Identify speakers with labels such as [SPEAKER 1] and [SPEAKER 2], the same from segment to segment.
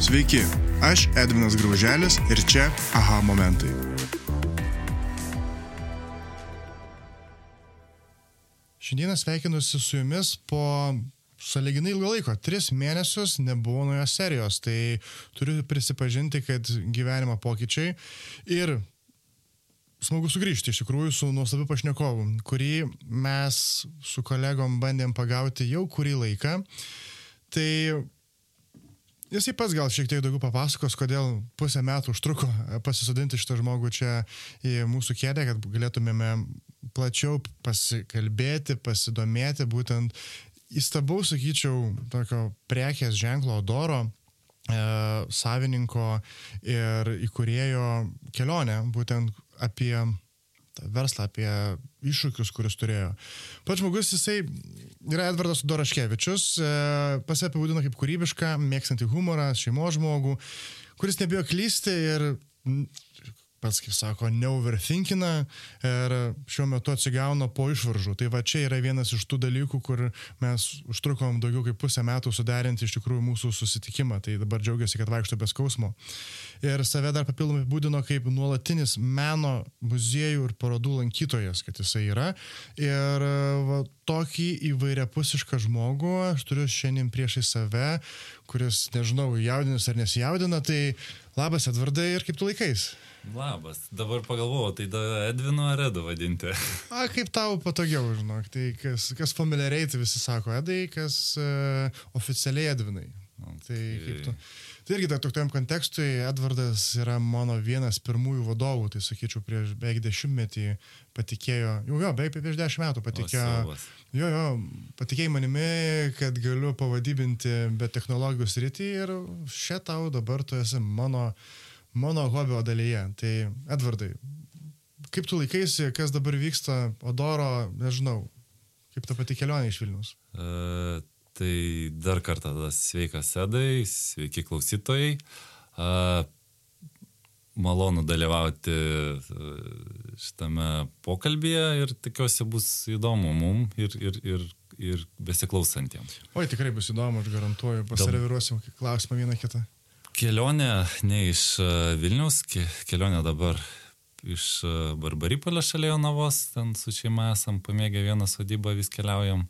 [SPEAKER 1] Sveiki, aš Edvinas Grauželis ir čia Aha momentai. Šiandieną sveikinusi su jumis po sąlyginai ilgo laiko. 3 mėnesius nebuvo naujos serijos, tai turiu prisipažinti, kad gyvenimo pokyčiai ir smagu sugrįžti iš tikrųjų su nuostabiu pašnekovu, kurį mes su kolegom bandėm pagauti jau kurį laiką. Tai jisai pats gal šiek tiek daugiau papasakos, kodėl pusę metų užtruko pasisodinti šitą žmogų čia į mūsų kėdę, kad galėtumėme plačiau pasikalbėti, pasidomėti būtent įstabaus, sakyčiau, tokio prekės ženklo Odoro savininko ir įkūrėjo kelionę, būtent apie tą verslą, apie iššūkius, kuris turėjo. Pats žmogus, jisai yra Edvardas Doroškevičius, pas save apibūdino kaip kūrybišką, mėgstantį humorą, šeimos žmogų, kuris nebijo klysti ir pats, kaip sako, neoverthinkina ir šiuo metu atsigauna po išvaržų. Tai va čia yra vienas iš tų dalykų, kur mes užtrukom daugiau kaip pusę metų suderinti iš tikrųjų mūsų susitikimą. Tai dabar džiaugiasi, kad vaikšto be skausmo. Ir save dar papildomai būdino kaip nuolatinis meno muziejų ir parodų lankytojas, kad jisai yra. Ir va, tokį įvairiapusišką žmogų aš turiu šiandien priešai save, kuris, nežinau, jaudinas ar nesijaudina. Tai labas, Edvardai, ir kaip tu laikais?
[SPEAKER 2] Labas, dabar pagalvojau, tai Edvinu ar Edu vadinti?
[SPEAKER 1] Kaip tau patogiau, žinok, tai kas familiariai, tai visi sako Edai, kas oficialiai Edvinai. Tai kaip tu... Tai irgi tokiam kontekstui Edvardas yra mano vienas pirmųjų vadovų, tai sakyčiau, prieš beveik 10 patikėjo, beveik prieš 10 metų patikėjo, patikėjo manimi, kad galiu pavadybinti be technologijų sritį ir šia tau dabar tu esi mano hobio dalyje. Tai Edvardai, kaip tu laikaisi, kas dabar vyksta Odoro, nežinau, kaip ta pati kelionė iš Vilniaus?
[SPEAKER 2] Tai dar kartą sveikas Edai, sveiki klausytojai. Malonu dalyvauti šitame pokalbyje ir tikiuosi bus įdomu mum ir besiklausantiems.
[SPEAKER 1] Oi, tikrai bus įdomu, aš garantuoju, pasireviruosim klausimą vieną kitą.
[SPEAKER 2] Kelionė ne iš Vilniaus, kelionė dabar iš Barbaripolio šalia Jonavos, ten su šeima esam pamėgę vieną sodybą, vis keliaujam.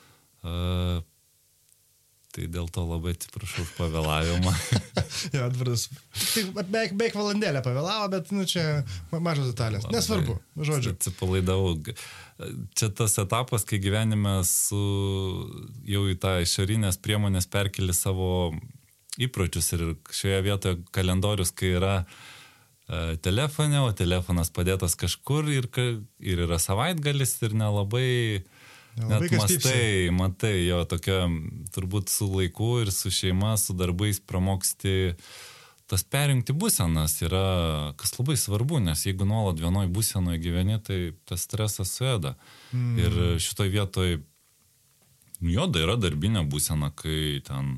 [SPEAKER 2] Tai dėl to labai atsiprašau už pavėlavimą.
[SPEAKER 1] Edvardas, beveik valandėlę pavėlavo, bet čia mažos detalės. Nesvarbu, žodžiu.
[SPEAKER 2] Atsipalaidavau. Čia tas etapas, kai gyvenime jau į tą išorinės priemonės perkeli savo įpročius ir šioje vietoje kalendorius, kai yra telefone, o telefonas padėtas kažkur ir yra savaitgalis ir nelabai net matai jo tokia, turbūt su laiku ir su šeima, su darbais pramoksti tas perjungti būsenas yra, kas labai svarbu, nes jeigu nuolat vienoj būsenoje gyveni, tai tas stresas suėda. Ir šitoj vietoj joda yra darbinė būsena, kai ten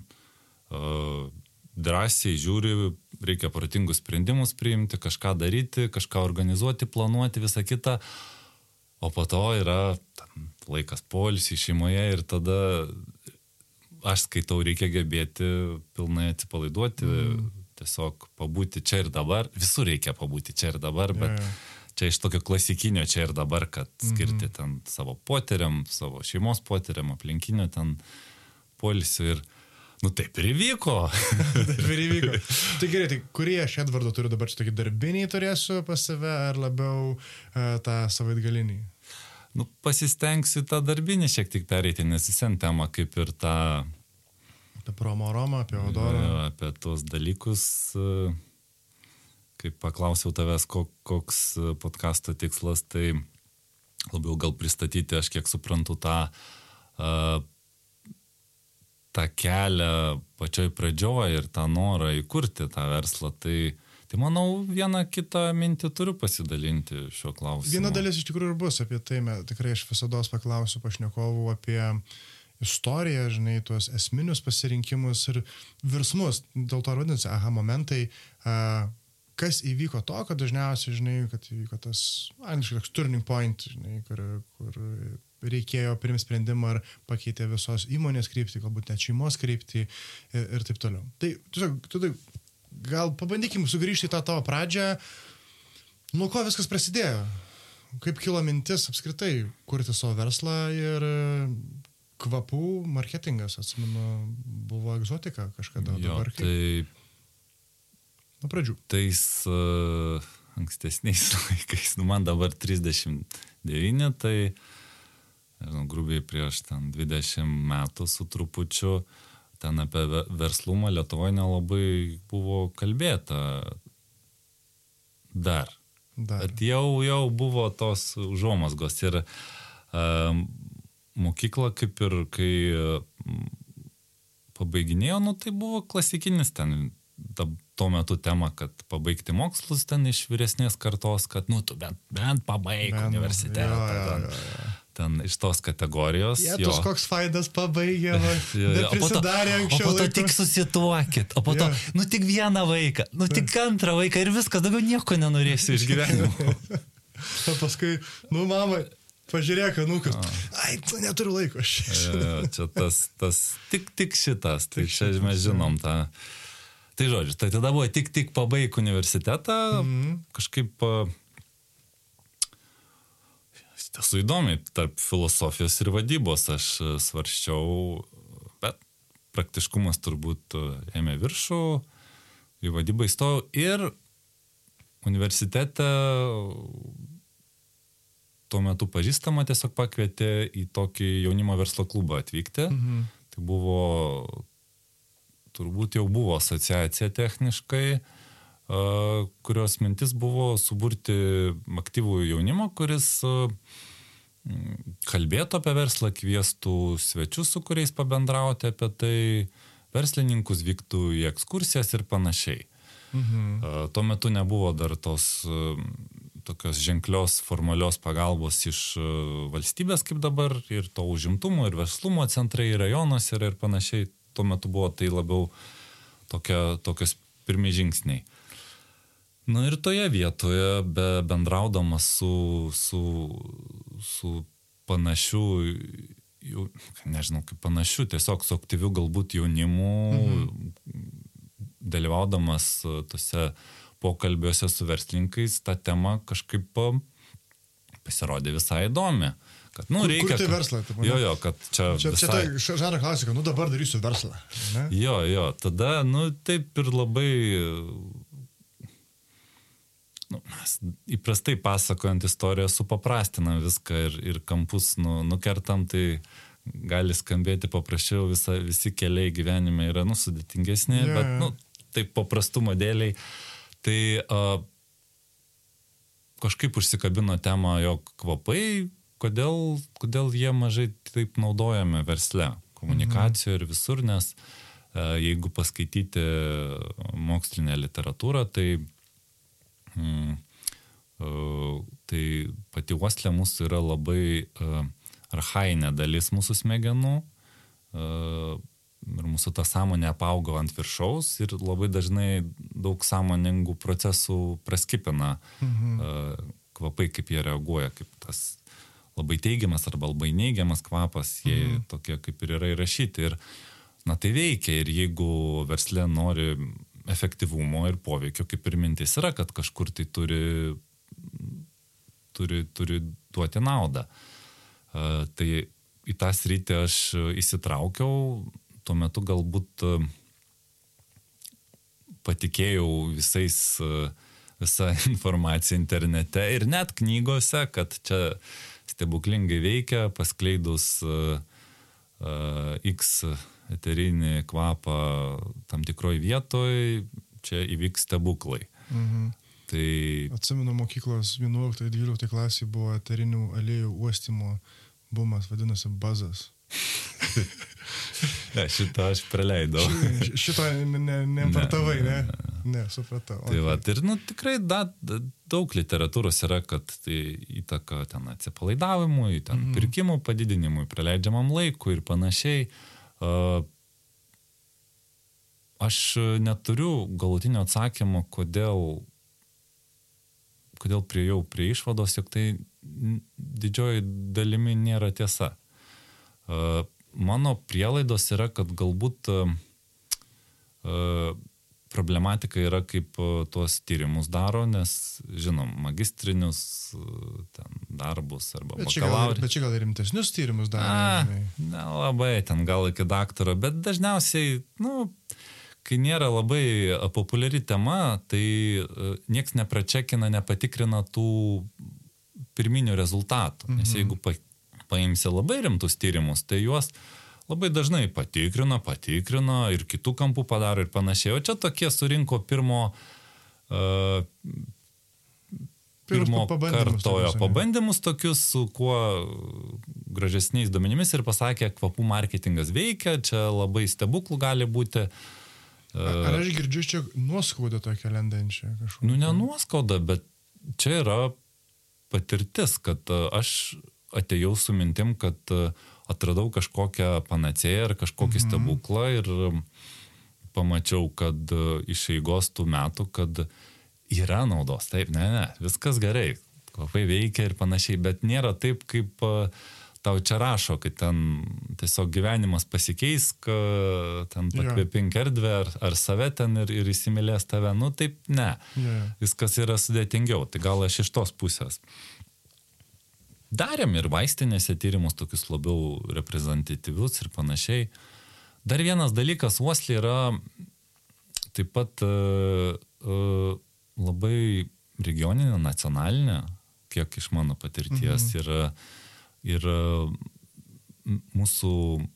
[SPEAKER 2] drąsiai žiūri, reikia protingus sprendimus priimti, kažką daryti, kažką organizuoti, planuoti, visą kitą. O po to yra laikas poilsiui šeimoje ir tada aš skaitau, reikia gebėti pilnai atsipalaiduoti, tiesiog pabūti čia ir dabar. Visur reikia pabūti čia ir dabar, bet čia iš tokio klasikinio čia ir dabar, kad skirti ten savo poteriam, savo šeimos poteriam, aplinkinio ten poilsiui ir taip ir įvyko.
[SPEAKER 1] Tai gerai, tai kurį aš Edvardo turiu dabar čia tokį darbinį turėsiu pas save ar labiau tą savaitgalinį?
[SPEAKER 2] Pasistengsiu tą darbinį šiek tiek pereiti, nes visien tema kaip ir tą...
[SPEAKER 1] Apie promo-romą, apie Odorą.
[SPEAKER 2] Apie tuos dalykus, kaip paklausiau tavęs, koks podcasto tikslas, tai labiau gal pristatyti, aš kiek suprantu tą kelią pačioj pradžioj ir tą norą įkurti tą verslą, tai manau vieną kitą mintį turiu pasidalinti šiuo klausimu.
[SPEAKER 1] Viena dalis iš tikrųjų ir bus apie tai, tikrai aš visados paklausiu pašnekovų apie istoriją, žinai, tuos esminius pasirinkimus ir virsmus, dėl to vadinasi aha momentai, kas įvyko kad dažniausiai, žinai, kad įvyko tas angliškai turning point, žinai, kur reikėjo priimti sprendimą ar pakeitė visos įmonės kryptį, galbūt net šeimos kryptį ir taip toliau. Tai tiesiog, gal pabandykim sugrįžti į tą tavo pradžią, nuo ko viskas prasidėjo, kaip kilo mintis apskritai kurti savo verslą ir kvapų marketingas, atsimenu, buvo egzotika kažkada.
[SPEAKER 2] Jo,
[SPEAKER 1] dabar kaip?
[SPEAKER 2] tai
[SPEAKER 1] Nuo pradžių.
[SPEAKER 2] tais ankstesniais laikais, man dabar 39, tai, nežinau, grubiai prieš ten 20 metų su trupučiu, ten apie verslumą Lietuvoje nelabai buvo kalbėta dar. Bet jau buvo tos užuomazgos ir mokykla kaip ir kai pabaiginėjo, tai buvo klasikinis ten tuo metu tema, kad pabaigti mokslus ten iš vyresnės kartos, kad tu bent pabaig universitetą. Ten iš tos kategorijos.
[SPEAKER 1] Tos koks faidas pabaigė, neprisidarė anksčiau.
[SPEAKER 2] O po to tik susituokit, o po to, tik vieną vaiką, tik antrą vaiką ir viskas, daugiau nieko nenorėsiu iš gyvenimo.
[SPEAKER 1] O paskui, mama, pažiūrėk, anūkas, neturiu laiko.
[SPEAKER 2] Čia tas, tik šitas, tai čia mes žinom tą. Tai žodžiu, tai tada buvo tik pabaig universitetą, kažkaip tiesų įdomiai, tarp filosofijos ir vadybos aš svarsčiau, bet praktiškumas turbūt ėmė viršų, į vadybą įstojau ir universitete tuo metu pažįstama tiesiog pakvietė į tokį jaunimo verslo klubą atvykti. Tai buvo, turbūt jau buvo asociacija techniškai, kurios mintis buvo suburti aktyvų jaunimą, kuris kalbėtų apie verslą, kviestų svečius, su kuriais pabendrauti apie tai, verslininkus, vyktų į ekskursijas ir panašiai. Tuo metu nebuvo dar tos tokios ženklios formalios pagalbos iš valstybės kaip dabar, ir to užimtumo, ir verslumo centrai, ir rajonos ir panašiai. Tuo metu buvo tai labiau tokios pirmi žingsniai. Ir toje vietoje, bendraudamas su panašiu, nežinau, kaip panašiu, tiesiog su aktyviu galbūt jaunimu, dalyvaudamas tose pokalbiuose su verslininkais, ta tema kažkaip pasirodė visai įdomi. Kad, reikia...
[SPEAKER 1] Kurti verslą.
[SPEAKER 2] Jo, kad čia
[SPEAKER 1] visai... Čia tai žanro klasika, dabar darysiu verslą. Ne?
[SPEAKER 2] Jo, tada, taip ir labai... įprastai pasakojant istoriją supaprastinam viską ir kampus nukertam, tai gali skambėti paprasčiau, visi keliai gyvenime yra sudėtingesni, bet taip paprastumo dėliai. Tai kažkaip užsikabino tema, jog kvapai, kodėl jie mažai taip naudojame versle, komunikacijoje ir visur, nes jeigu paskaityti mokslinę literatūrą, tai pati uoslė mūsų yra labai archainė dalis mūsų smegenų ir mūsų ta sąmonė apaugo ant viršaus ir labai dažnai daug sąmoningų procesų praskipina kvapai, kaip jie reaguoja, kaip tas labai teigiamas arba labai neigiamas kvapas, jie tokie kaip ir yra įrašyti. Ir tai veikia, ir jeigu verslė nori efektyvumo ir poveikio, kaip ir mintis yra, kad kažkur tai turi duoti naudą. Tai į tą sritį aš įsitraukiau, tuo metu galbūt patikėjau visą informaciją internete ir net knygose, kad čia stebuklingai veikia, paskleidus X eterinį kvapą tam tikroj vietoj, čia įvyks stebuklai. Tai...
[SPEAKER 1] Atsimenu, mokyklos 11-12 klasėje buvo eterinių aliejų uostymo bumas, vadinasi Buzzas.
[SPEAKER 2] Šitą aš praleidau.
[SPEAKER 1] Šitą neimportavai, ne? Ne, supratau.
[SPEAKER 2] Tai ir tikrai daug literatūros yra, kad tai įtaka ten atsipalaidavimui, ten pirkimų padidinimui, praleidžiamam laikui ir panašiai. Aš neturiu galutinio atsakymo, kodėl kažkodėl priejau prie išvados, jog tai didžioji dalimi nėra tiesa. Mano prielaidos yra, kad galbūt problematika yra, kaip tuos tyrimus daro, nes, žinom, magistrinius darbus arba bakalaurį.
[SPEAKER 1] Bet čia gal rimtesnius tyrimus daro.
[SPEAKER 2] Nelabai, ten gal iki daktaro, bet dažniausiai, kai nėra labai populiari tema, tai nieks nepračekina, nepatikrina tų pirminių rezultatų. Nes jeigu paimsi labai rimtus tyrimus, tai juos labai dažnai patikrino ir kitų kampų padaro ir panašiai. O čia tokie surinko pirmo kartojo pabandymus tokius su kuo gražesniais duomenimis ir pasakė, kvapų marketingas veikia, čia labai stebuklų gali būti.
[SPEAKER 1] Ar aš girdžiu čia nuoskaudą tokią lendančią kažkokią?
[SPEAKER 2] Ne nuoskaudą, bet čia yra patirtis, kad aš atėjau su mintim, kad atradau kažkokią panacėją ar kažkokį stebuklą ir pamačiau, kad iš eigos tų metų, kad yra naudos. Taip, ne, viskas gerai, kvapai veikia ir panašiai, bet nėra taip, kaip tau čia rašo, kad ten tiesiog gyvenimas pasikeis, ten pakvėpink erdvę ar save ten ir įsimylės tave. Taip, ne. Viskas yra sudėtingiau. Tai gal aš iš tos pusės. Darėm ir vaistinėse tyrimus tokius labiau reprezentatyvius ir panašiai. Dar vienas dalykas, uoslė yra taip pat labai regioninė, nacionalinė, kiek iš mano patirties ir mūsų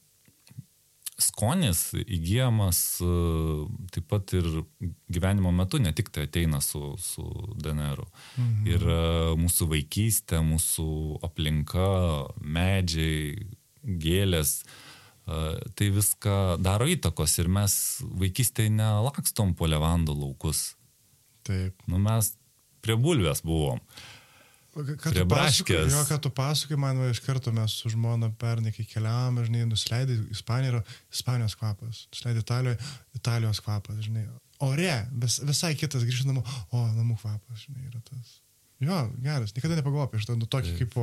[SPEAKER 2] skonis įgyjamas taip pat ir gyvenimo metu, ne tik tai ateina su DNR. Ir mūsų vaikystė, mūsų aplinka, medžiai, gėlės, tai viską daro įtakos ir mes vaikystėje nelakstom po levandų laukus.
[SPEAKER 1] Taip.
[SPEAKER 2] Mes prie bulvės buvom. Prie braškės.
[SPEAKER 1] Ką tu pasakai, man iš karto mes su žmona pernai, kai keliavom, žinai, nusileidai Ispaniją, yra Ispanijos kvapas, nusileidai Italijos kvapas, žinai. Ore, visai kitas grįžti namų, namų kvapas, žinai, yra tas. Jo, geras, niekada nepagalvojau apie šitą, tokį kaip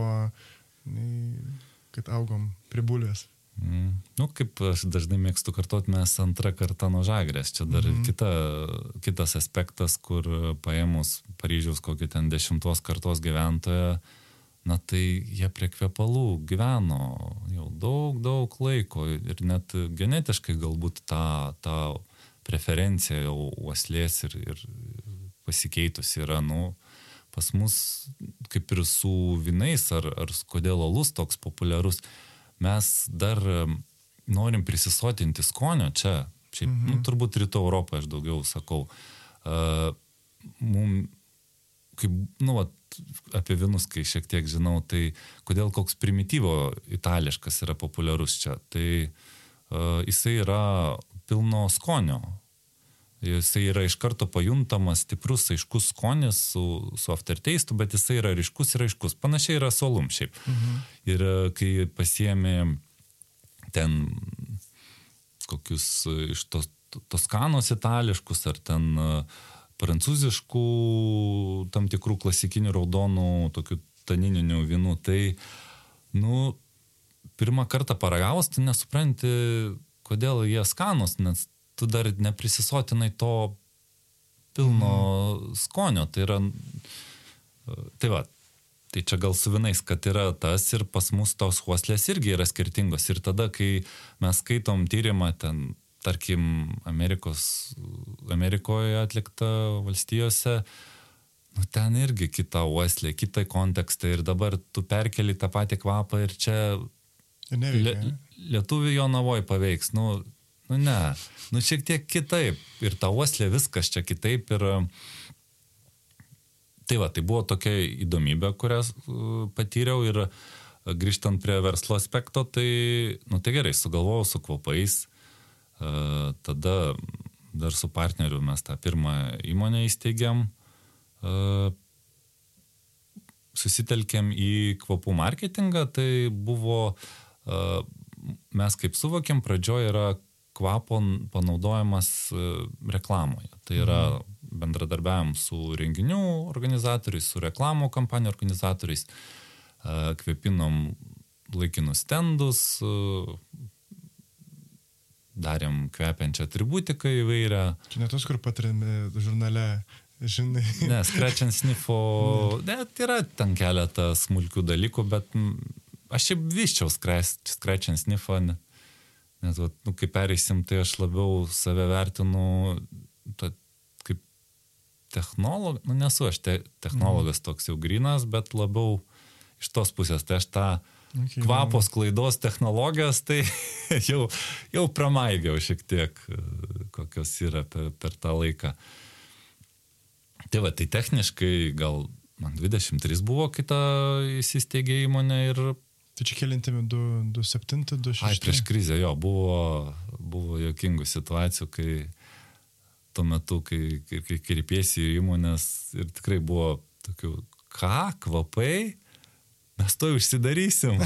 [SPEAKER 1] kad augom prie bulvės.
[SPEAKER 2] Kaip aš dažnai mėgstu kartot, mes antrą kartą nuo Žagrės. Čia dar kitas aspektas, kur paėmus Paryžiaus kokį ten 10 kartos gyventoją, tai jie prie kvepalų gyveno jau daug laiko ir net genetiškai galbūt ta preferencija jau uoslės ir pasikeitus yra, pas mus kaip ir su vynais ar kodėl alus toks populiarus. Mes dar norim prisisotinti skonio čia. Šiaip, turbūt Rytų Europoje aš daugiau sakau. Apie vynus, kai šiek tiek žinau, tai kodėl koks primityvo itališkas yra populiarus čia. Tai jisai yra pilno skonio. Jisai yra iš karto pajuntamas stiprus, aiškus skonis su afterteistu, bet jisai yra ryškus. Panašiai yra su alum šiaip. Ir kai pasiėmė ten kokius iš Toskanos itališkus ar ten prancūziškų tam tikrų klasikinių raudonų tokių tanininių vynų, tai pirmą kartą paragavus, tai nesupranti, kodėl jie skanus, nes tu dar neprisisotinai to pilno skonio. Tai yra, tai čia gal su vynais, kad yra tas ir pas mus tos uoslės irgi yra skirtingos. Ir tada, kai mes skaitom tyrimą ten, tarkim, Amerikoje atlikta valstijose, ten irgi kita uoslė, kita kontekstai ir dabar tu perkeli tą patį kvapą ir čia lietuvių Jonavoj paveiks. Ne, šiek tiek kitaip. Ir ta uoslė viskas čia kitaip. Ir tai buvo tokia įdomybė, kurią patyriau ir grįžtant prie verslo aspekto, tai gerai, sugalvojau su kvapais. Tada dar su partneriu mes tą pirmą įmonę įsteigėm. Susitelkėm į kvapų marketingą, tai buvo, mes kaip suvokėm, pradžioje yra kvapo panaudojimas reklamoje. Tai yra bendradarbiavom su renginių organizatoriais, su reklamų kampanijų organizatoriais, kvepinom laikinus stendus, darėm kvepiančią atributiką įvairią.
[SPEAKER 1] Čia ne tos, kur patarėme žurnale, žinai.
[SPEAKER 2] Ne, Scratch and Sniffo, yra ten keletą smulkių dalykų, bet aš šiaip vyščiau Scratch and Sniffo, nes kai pereisim, tai aš labiau save vertinu kaip technologas, nesu aš technologas toks jau grynas, bet labiau iš tos pusės, tai aš tą kvapos klaidos technologijos, tai jau pramaigiau šiek tiek, kokios yra per tą laiką. Tai va, tai techniškai gal man 23 buvo, kita įsisteigė įmonė ir...
[SPEAKER 1] Tai čia kelintėme 27, 26?
[SPEAKER 2] Ai, prieš krizę, jo, buvo juokingų situacijų, kai tuo metu, kai kreipiesi į įmonės ir tikrai buvo tokių, kvapai? Mes to užsidarysim.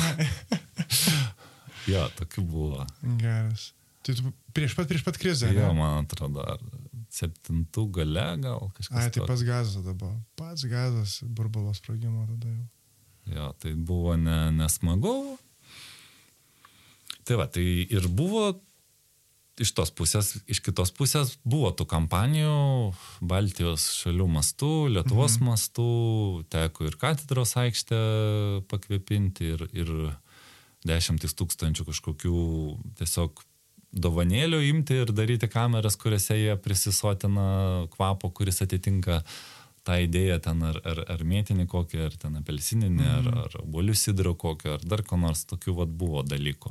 [SPEAKER 2] Jo, tokių buvo.
[SPEAKER 1] Geras. Tai tu prieš pat krizę,
[SPEAKER 2] ne? Jo, man atrodo, 7 gale gal kažkas.
[SPEAKER 1] Ai, tai pats gazas tada buvo. Pats gazas, burbulo sprogimo tada jau.
[SPEAKER 2] Jo, tai buvo nesmagu. Tai va, tai ir buvo iš tos pusės, iš kitos pusės buvo tų kampanijų Baltijos šalių mastų, Lietuvos mastų, teko ir katedros aikštę pakvepinti ir 10 000 kažkokių tiesiog dovanėlių imti ir daryti kameras, kuriuose jie prisisotina kvapo, kuris atitinka tą idėją ten ar mėtinį kokį, ar ten apelsininį, ar obuolių sidro kokį, ar dar ko nors tokių buvo dalykų.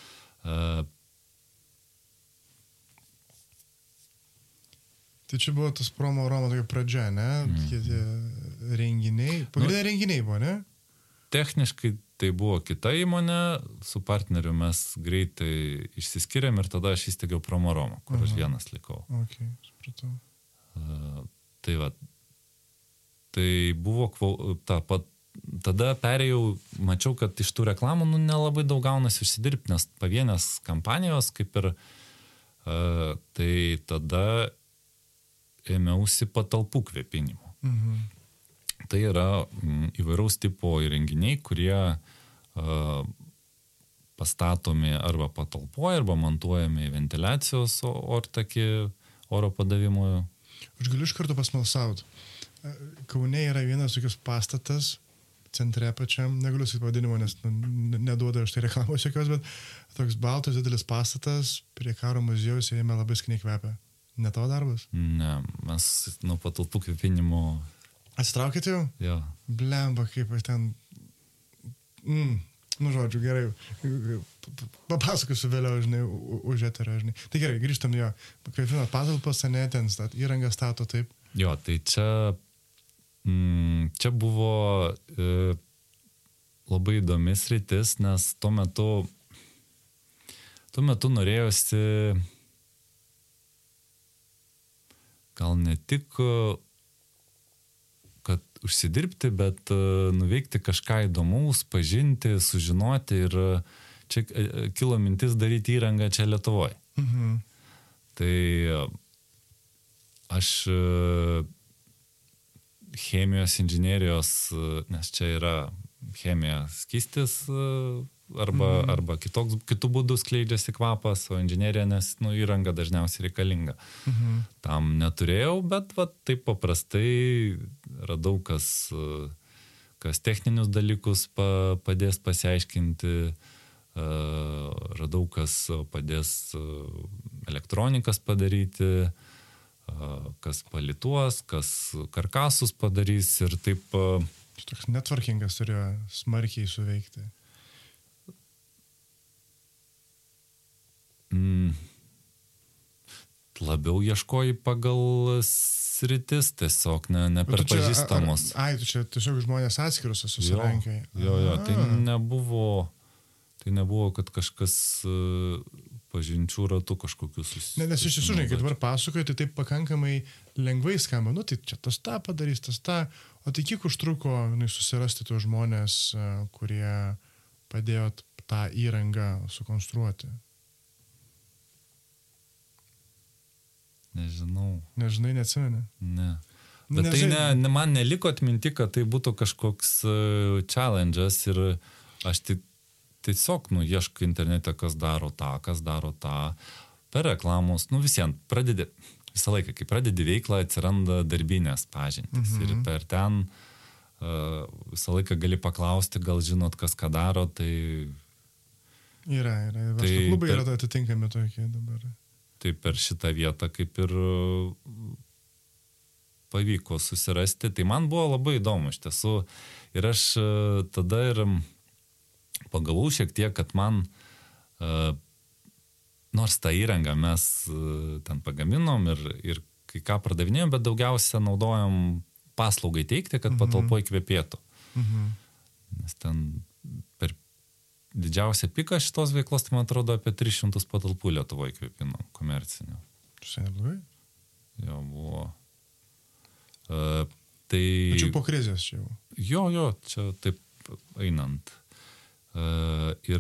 [SPEAKER 1] Tai čia buvo tas promo Roma tokia pradžia, ne? Tie renginiai. Pagrindiniai renginiai buvo, ne?
[SPEAKER 2] Techniškai tai buvo kita įmonė, su partneriu mes greitai išsiskiriam ir tada aš įsteigiau promo Roma, kur aš vienas likau.
[SPEAKER 1] Ok, supratau.
[SPEAKER 2] Tai va, tai buvo tada perėjau, mačiau, kad iš tų reklamų nelabai daug gaunasi užsidirbti, nes pavienės kampanijos kaip ir tai tada ėmiausi patalpų kvepinimo. Tai yra įvairaus tipo įrenginiai, kurie pastatomi arba patalpoje, arba montuojami į ventiliacijos ortakį oro padavimo.
[SPEAKER 1] Aš galiu iš karto pasmalsauti. Kaune yra vienas tokius pastatas, centre pačiam, negaliu sakyti pavadinimo, nes neduoda aš tai reklamos jokios, bet toks baltas didelis pastatas prie karo muziejaus jame labai skaniai kvepia. Ne tavo darbas?
[SPEAKER 2] Ne, mes nuo patalpų kvepinimo...
[SPEAKER 1] Atsitraukėte jau?
[SPEAKER 2] Jo.
[SPEAKER 1] Blemba, kaip aš ten... žodžiu, gerai. Papasakosiu vėliau, žinai, už eterio, žinai. Tai gerai, grįžtam jo. Kvepino patalpas, ne, ten įrangą stato taip.
[SPEAKER 2] Jo, tai čia buvo labai įdomi sritis, nes tuo metu norėjosi gal ne tik, kad užsidirbti, bet nuveikti kažką įdomaus, pažinti, sužinoti ir čia kilo mintis daryti įrangą čia Lietuvoje. Tai aš chemijos inžinerijos, nes čia yra chemija skystis arba kitų būdų skleidžiasi kvapas, o inžinerija, nes įranga dažniausiai reikalinga. Tam neturėjau, bet taip paprastai radau, kas techninius dalykus padės pasiaiškinti, radau, kas padės elektronikas padaryti, kas palituos, kas karkasus padarys ir taip...
[SPEAKER 1] Toks networkingas turėjo smarkiai suveikti.
[SPEAKER 2] Labiau ieškoji pagal sritis, tiesiog ne per pažįstamus.
[SPEAKER 1] Tu čia tiesiog žmonės atskirus susirankai.
[SPEAKER 2] Jo, tai nebuvo, kad kažkas pažinčių ratų kažkokius susitikti.
[SPEAKER 1] Nes iš tiesų, žinai, kai dabar pasakoju, tai taip pakankamai lengvai skamba. Tai čia tas tą padarys, tas tą. O tai kiek užtruko susirasti tuos žmonės, kurie padėjo tą įrangą sukonstruoti?
[SPEAKER 2] Nežinau.
[SPEAKER 1] Nežinai, neatsimeni.
[SPEAKER 2] Ne. Bet tai man neliko atminti, kad tai būtų kažkoks challenge'as ir aš tiesiog, ieškai internete, kas daro tą. Per reklamos, visiems pradedi, visą laiką, kai pradedi veiklą, atsiranda darbinės pažintys. Ir per ten visą laiką gali paklausti, gal žinot, kas ką daro, tai...
[SPEAKER 1] Yra. Verslo klubai yra atitinkami tokie dabar.
[SPEAKER 2] Tai per šitą vietą kaip ir pavyko susirasti. Tai man buvo labai įdomu iš tiesų. Ir aš tada ir pagavau šiek tiek, kad man, nors tą įrangą mes ten pagaminom ir kai ką pardavinėjom, bet daugiausia naudojom paslaugai teikti, kad patalpoj kvepėtų. Nes ten per didžiausią piką šitos veiklos, tai man atrodo, apie 300 patalpų Lietuvoje kvėpinom komercinių.
[SPEAKER 1] Čia neblogai?
[SPEAKER 2] Jo, buvo.
[SPEAKER 1] Tačiau po krizės čia jau.
[SPEAKER 2] Jo, čia taip einant. Ir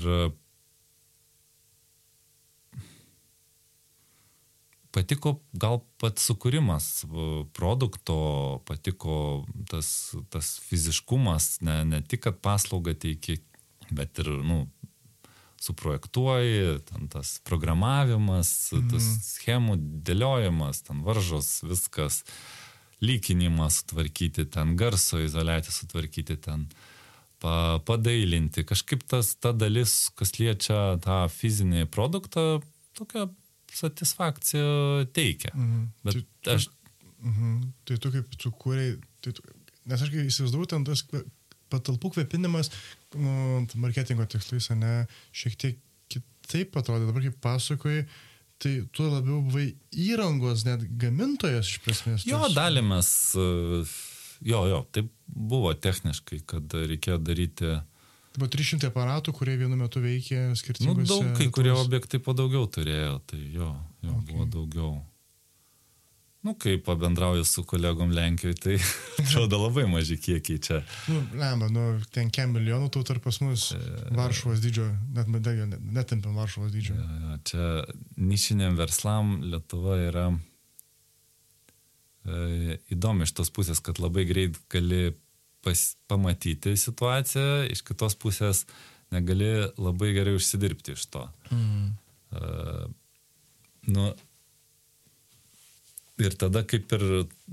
[SPEAKER 2] patiko gal pats sukūrimas produkto, patiko tas fiziškumas, ne tik, kad paslaugą teiki, bet ir, suprojektuoji, ten tas programavimas, tas schemų dėliojimas, ten varžos, viskas, lykinimas sutvarkyti, ten garso izoliaciją sutvarkyti, ten padailinti. Kažkaip ta dalis, kas liečia tą fizinį produktą, tokią satisfakciją teikia. Bet aš...
[SPEAKER 1] Tai tu kaip sukūrei, nes aš kai įsivaizduoju, ten tas patalpų kvepinimas, marketingo tikslais, šiek tiek kitaip atrodė. Dabar kaip pasakoji, tai tu labiau buvai įrangos, net gamintojas iš prasmės.
[SPEAKER 2] Jo, dalimės, taip buvo techniškai, kad reikėjo daryti...
[SPEAKER 1] Tai buvo 300 aparatų, kurie vienu metu veikė skirtingose...
[SPEAKER 2] daug, kai kurie objektai po daugiau turėjo, tai okay. Buvo daugiau. Kai pabendrauju su kolegom Lenkijoje, tai atrodo labai maži kiekiai čia.
[SPEAKER 1] Ten kem milijonų tų tarp pas mus Varšuvos dydžio, netempim Varšuvos dydžio.
[SPEAKER 2] Čia nišiniam verslam Lietuva yra įdomi iš tos pusės, kad labai greit gali pamatyti situaciją, iš kitos pusės negali labai gerai užsidirbti iš to. Ir tada kaip ir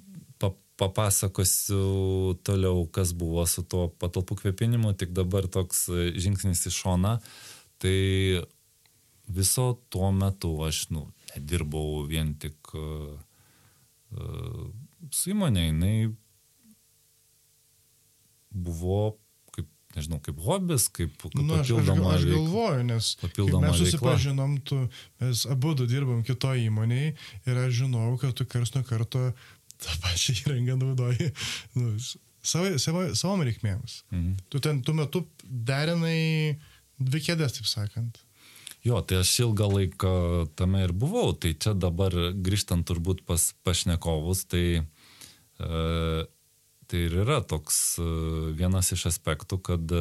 [SPEAKER 2] papasakosiu toliau, kas buvo su tuo patalpų kvėpinimu, tik dabar toks žingsnis į šoną. Tai viso tuo metu aš nedirbau vien tik su įmonė, jinai buvo kaip hobis, kaip papildoma
[SPEAKER 1] aš galvoju, nes kaip mes susipažinom, mes abudu dirbam kitoj įmonėj ir aš žinau, kad tu kars nuo karto tą pačią įrangą naudoji savom reikmėms. Tu ten tuo metu derinai 2 kėdės, taip sakant.
[SPEAKER 2] Jo, tai aš ilgą laiką tame ir buvau, tai čia dabar grįžtant turbūt pas pašnekovus, tai ir yra toks vienas iš aspektų, kad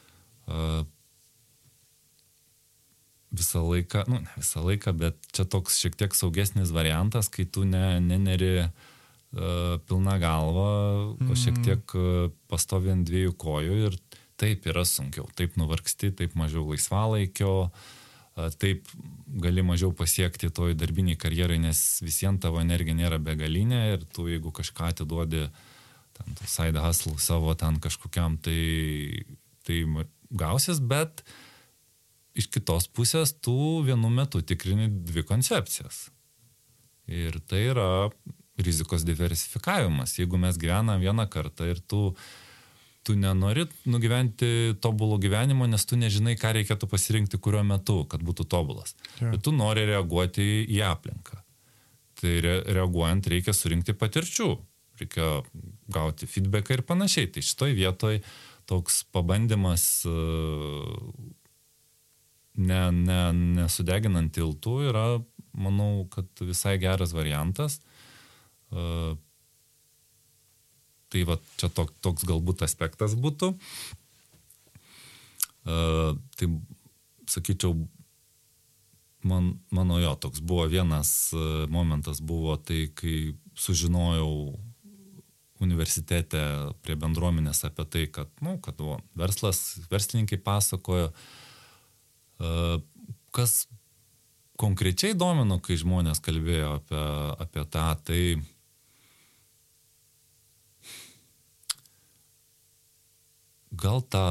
[SPEAKER 2] visą laiką, ne visą laiką, bet čia toks šiek tiek saugesnis variantas, kai tu neneri pilna galva, o šiek tiek pastovi ant 2 kojų ir taip yra sunkiau, taip nuvargsti, taip mažiau laisvalaikio, taip gali mažiau pasiekti toj darbiniai karjerai, nes visiems tavo energija nėra begalinė ir tu, jeigu kažką atiduodi side hustle savo ten kažkokiam, tai gausis, bet iš kitos pusės tu vienu metu tikrini 2 koncepcijas. Ir tai yra rizikos diversifikavimas. Jeigu mes gyvenam vieną kartą ir tu nenori nugyventi tobulo gyvenimo, nes tu nežinai, ką reikėtų pasirinkti kuriuo metu, kad būtų tobulas. Ja. Bet tu nori reaguoti į aplinką. Tai reaguojant reikia surinkti patirčių. Reikia gauti feedbacką ir panašiai. Tai šitoj vietoj toks pabandymas nesudeginant tiltų yra, manau, kad visai geras variantas. Tai va, čia toks galbūt aspektas būtų. Tai, sakyčiau, mano jo, toks buvo vienas momentas buvo tai, kai sužinojau universitete prie bendruomenės apie tai, kad, verslininkai pasakojo, kas konkrečiai domino, kai žmonės kalbėjo apie tą, tai gal ta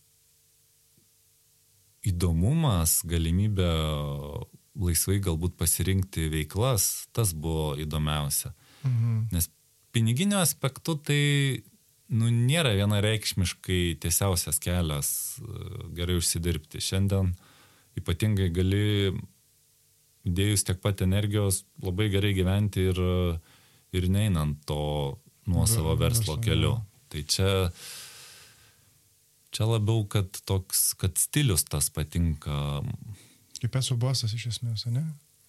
[SPEAKER 2] įdomumas, galimybė laisvai galbūt pasirinkti veiklas, tas buvo įdomiausia. Nes piniginiu aspektu tai nėra vienareikšmiškai tiesiausias kelias gerai užsidirbti. Šiandien ypatingai gali įdėjus tiek pat energijos labai gerai gyventi ir neinant to nuosavo verslo keliu. Tai čia labiau, kad stilius tas patinka.
[SPEAKER 1] Kaip esu bosas iš esmės, ne?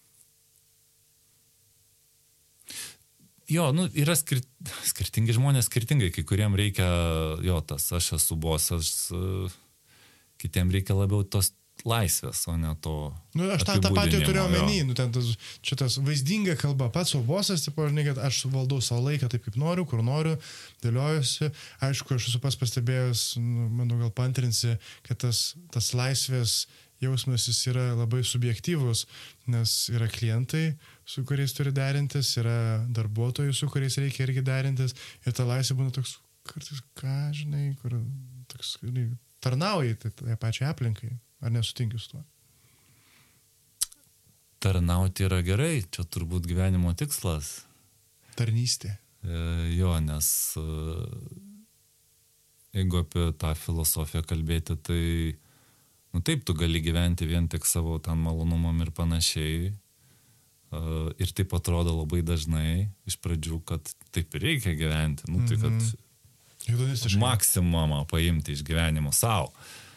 [SPEAKER 2] Jo, yra skirtingi žmonės, skirtingai, kai kuriem reikia, tas aš esu bosas, kitiem reikia labiau tos laisvės, o ne to
[SPEAKER 1] aš tą patį turėjau omeny, čia tas vaizdinga kalba, pats savo bosas, kad aš valdau savo laiką taip, kaip noriu, kur noriu, dėliojusi. Aišku, aš esu pats pastebėjęs, manau, gal pantrinsi, kad tas laisvės jausmas jis yra labai subjektyvus, nes yra klientai, su kuriais turi derintis, yra darbuotojai, su kuriais reikia irgi derintis, ir ta laisvė būna toks, kartais, kur toks, tarnauji tai pačiai aplinkai. Ar nesutinki su tuo?
[SPEAKER 2] Tarnauti yra gerai, čia turbūt gyvenimo tikslas.
[SPEAKER 1] Tarnystė.
[SPEAKER 2] Jo, nes jeigu apie tą filosofiją kalbėti, tai taip, tu gali gyventi vien tik savo ten malonumam ir panašiai. Ir taip atrodo labai dažnai iš pradžių, kad taip ir reikia gyventi. Tai kad maksimumą paimti iš gyvenimo savo.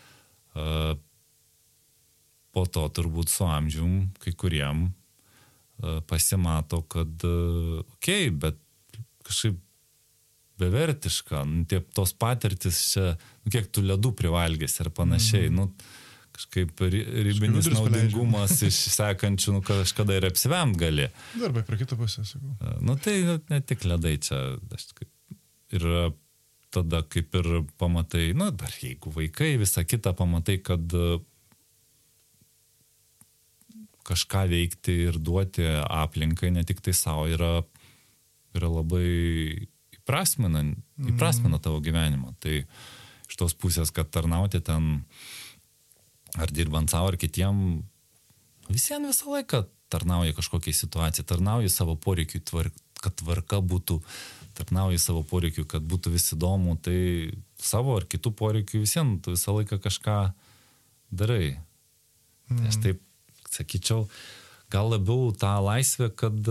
[SPEAKER 2] Po to turbūt su amžium kai kuriem pasimato, kad bet kažkaip bevertiška, tos patirtis čia, kiek tu ledų privalgės ir panašiai, kažkaip ribinis naudingumas iš sekančių, kažkada ir apsivemt gali.
[SPEAKER 1] Darbai prie kito pusę, sakau.
[SPEAKER 2] Tai ne tik ledai čia, ir tada kaip ir pamatai, dar jeigu vaikai, visą kitą pamatai, kad kažką veikti ir duoti aplinkai, ne tik tai savo, yra labai įprasmina tavo gyvenimą. Tai iš tos pusės, kad tarnauti ten, ar dirbant savo, ar kitiem, visiems visą laiką tarnauja kažkokiai situacijai, tarnauja savo poreikiui, kad tvarka būtų, tarnauja savo poreikiui, kad būtų vis įdomu, tai savo ar kitų poreikių visiems tu visą laiką kažką darai. Tai aš taip sakyčiau, gal labiau tą laisvę, kad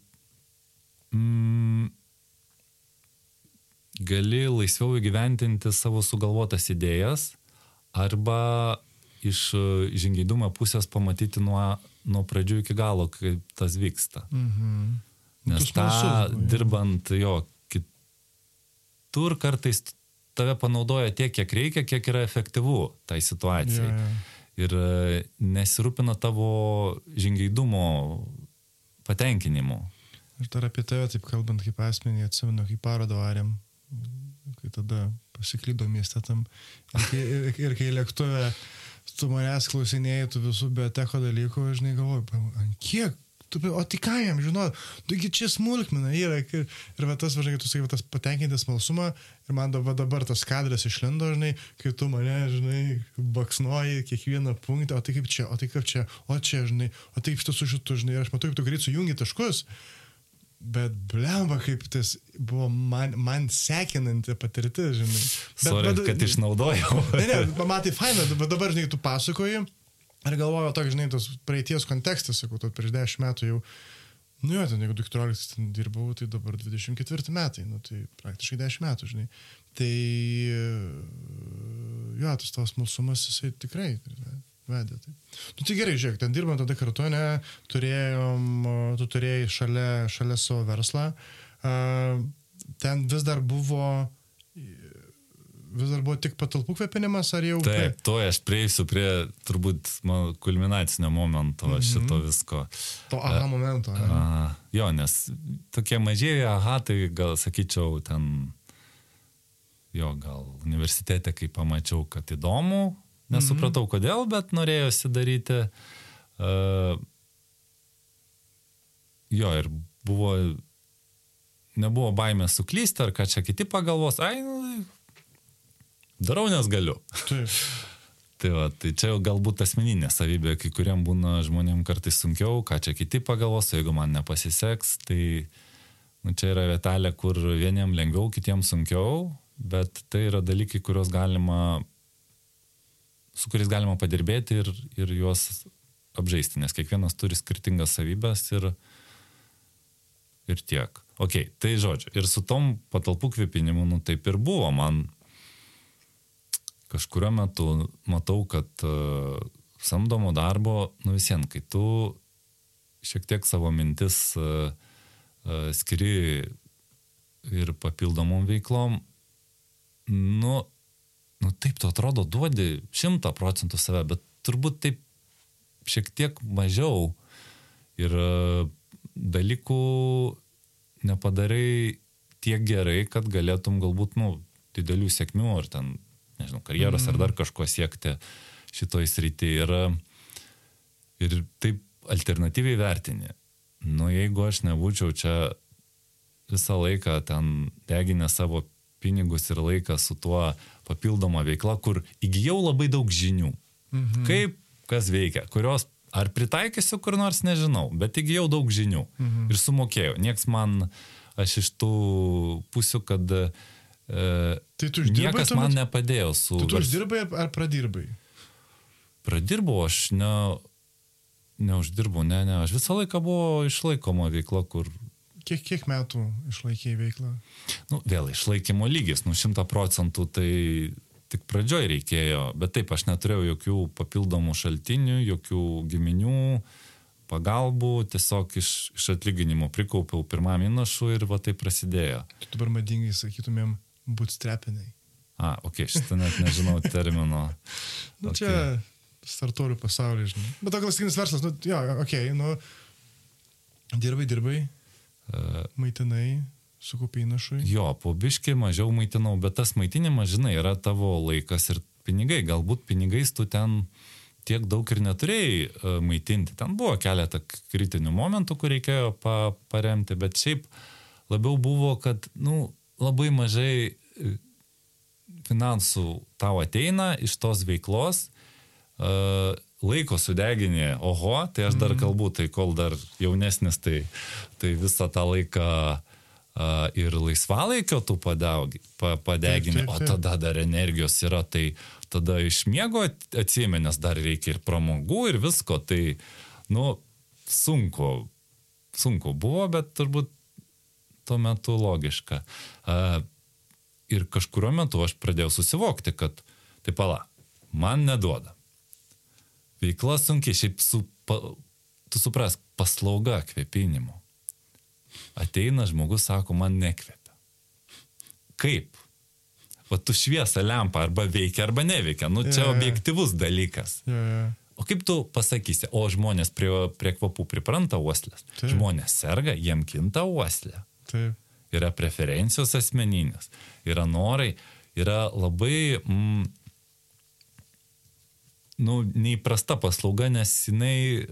[SPEAKER 2] gali laisviau įgyventinti savo sugalvotas idėjas arba iš žingeidumo pusės pamatyti nuo pradžių iki galo, kaip tas vyksta. Nes dirbant kitur kartais tave panaudoja tiek, kiek reikia, kiek yra efektyvu tai situacijai. Ir nesirūpina tavo žingeidumo patenkinimu.
[SPEAKER 1] Aš dar apie tave, taip kalbant, kaip asmenį, atsimenu, kai parodą varėm, kai tada pasiklydom mieste tam, ir kai lėktuvė tu manęs klausinėjai, tu visų bioteko dalykų, žinai, galvoju, ant kiek? O tai ką jam, žinot, taigi čia smulkmina yra. Ir va tas, važiuoju, tu sakai, tas patenkintas smalsumą, ir man dabar tas kadras išlindo, žinai, kai tu mane, žinai, baksnoji kiekvieną punktą, o tai kaip čia, o čia, žinai, o tai kaip su šitu, žinai, ir aš matau, kaip tu greit sujungi taškus, bet blemba, kaip tas buvo man sekinanti patirtis, žinai.
[SPEAKER 2] Sorry, kad išnaudojau.
[SPEAKER 1] Ne, matai, faina, bet dabar, žinai, tu pasakoji, ir galvoju, toks, žinai, tos praeities kontekstas, sakau, prieš 10 metų jau, ten, jeigu 14 dirbau, tai dabar 24 metai, tai praktiškai 10 metų, žinai. Tai, tas tavo smalsumas, jisai tikrai vedė. Tai gerai, žiūrėk, ten dirbant tada kartone, tu turėjai šalia savo verslą, ten vis dar buvo vis dar buvo tik patalpų kvepinimas, ar jau...
[SPEAKER 2] Taip, to aš prieisiu prie turbūt kulminacinio momento šito visko.
[SPEAKER 1] To aha momento.
[SPEAKER 2] Jo, nes tokie mažieji aha, tai gal sakyčiau ten, gal universitete, kai pamačiau, kad įdomu, nesupratau kodėl, bet norėjosi daryti. Ir nebuvo baimės suklysti, ar ką čia kiti pagalvos, darau, nes galiu.
[SPEAKER 1] Taip.
[SPEAKER 2] Tai čia jau galbūt asmeninė savybė, kai kuriam būna žmonėm kartais sunkiau, ką čia kiti pagalvos, jeigu man nepasiseks, tai čia yra vietelė, kur vieniem lengviau, kitiem sunkiau, bet tai yra dalykai, su kuriais galima padirbėti ir juos apžaisti, nes kiekvienas turi skirtingas savybės ir tiek. Tai žodžiu, ir su tom patalpų kvepinimu, taip ir buvo. Man kažkurio metu matau, kad samdomo darbo, visien, kai tu šiek tiek savo mintis skiri ir papildomom veiklom, taip tu atrodo duodi 100% save, bet turbūt taip šiek tiek mažiau ir dalykų nepadarai tiek gerai, kad galėtum galbūt, didelių sėkmių ar ten, nežinau, karjeros ar dar kažko siekti šitoj srityje. Ir taip alternatyviai vertini. Jeigu aš nebūčiau čia visą laiką ten deginę savo pinigus ir laiką su tuo papildoma veikla, kur įgijau labai daug žinių. Kaip, kas veikia, kurios ar pritaikysiu kur nors, nežinau, bet įgijau daug žinių ir sumokėjau. Nieks man, aš iš tų pusių, kad niekas man nepadėjo su...
[SPEAKER 1] Tu uždirbai ar pradirbai?
[SPEAKER 2] Pradirbau, aš neuždirbau, aš visą laiką buvo išlaikoma veikla, kur...
[SPEAKER 1] Kiek metų išlaikėjai veiklą?
[SPEAKER 2] Vėl išlaikymo lygis, 100% tai... Tik pradžioj reikėjo, bet taip, aš neturėjau jokių papildomų šaltinių, jokių giminių, pagalbų, tiesiog iš atlyginimo prikaupiau pirmam įnašų ir tai prasidėjo.
[SPEAKER 1] Tu dabar madingai sakytumėm bootstrapinai.
[SPEAKER 2] Šitą net nežinau termino.
[SPEAKER 1] Čia startuolių pasaulyje, žinai. Bet to klasikinis verslas, dirbai, maitinai, sukaupi įnašui.
[SPEAKER 2] Po biškį mažiau maitinau, bet tas maitinimas, žinai, yra tavo laikas ir pinigai. Galbūt pinigais tu ten tiek daug ir neturėjai maitinti. Ten buvo keletą kritinių momentų, kur reikėjo paremti, bet šiaip labiau buvo, kad, labai mažai finansų tau ateina iš tos veiklos, laiko sudeginė, tai aš dar kalbu, tai kol dar jaunesnis, tai visą tą laiką ir laisvalaikio tu padegini, o tada dar energijos yra, tai tada iš miego atsiėmė, nes dar reikia ir pramogų ir visko, tai, sunku buvo, bet turbūt tuo metu logiška. Ir kažkurio metu aš pradėjau susivokti, kad, tai man neduoda. Veikla sunkiai, šiaip tu suprask, paslauga kvepinimu. Ateina žmogus, sako, man nekvepia. Kaip? Tu šviesą lempą arba veikia, arba neveikia. Čia objektyvus dalykas. O kaip tu pasakysi, žmonės prie kvapų pripranta uoslės. Žmonės serga, jiem kinta uoslė. Yra preferencijos asmeninės, yra norai, yra labai neįprasta paslauga, nes jinai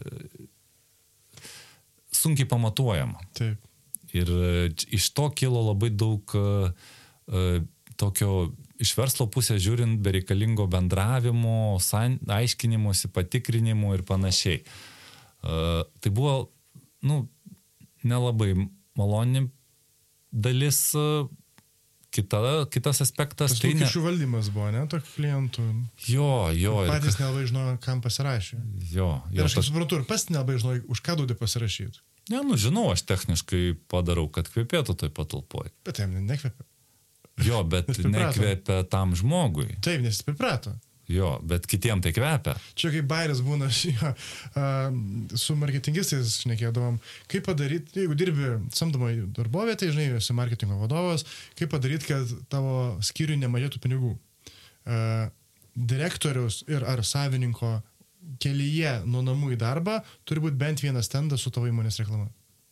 [SPEAKER 2] sunkiai pamatuojama. Ir iš to kilo labai daug tokio iš verslo pusės žiūrint bereikalingo bendravimo, aiškinimuose, patikrinimų ir panašiai. Tai buvo, nelabai maloni dalis. Kitas aspektas...
[SPEAKER 1] Tas lūkesčių valdymas buvo, ne, tokių klientų?
[SPEAKER 2] Jo.
[SPEAKER 1] Patys nelabai žinojo, kam pasirašė. Ir aš suprantu, ir pats nelabai žinojo, už ką duodi pasirašyti.
[SPEAKER 2] Žinau, aš techniškai padarau, kad kvepėtų toj patalpoj.
[SPEAKER 1] Bet jam nekvepia.
[SPEAKER 2] Jo, bet nekvepia tam žmogui.
[SPEAKER 1] Taip, nes jis priprato.
[SPEAKER 2] Jo, bet kitiem tai kvepia.
[SPEAKER 1] Čia kaip bairis būna, su marketingistais šnekėdavom, kaip padaryti, jeigu dirbi samdomai darbovietėje, žinai, esi marketingo vadovas, kaip padaryti, kad tavo skyriui nemažėtų pinigų. direktoriaus ir ar savininko kelyje nuo namų į darbą turi būti bent vienas stendas su tavo įmonės reklama.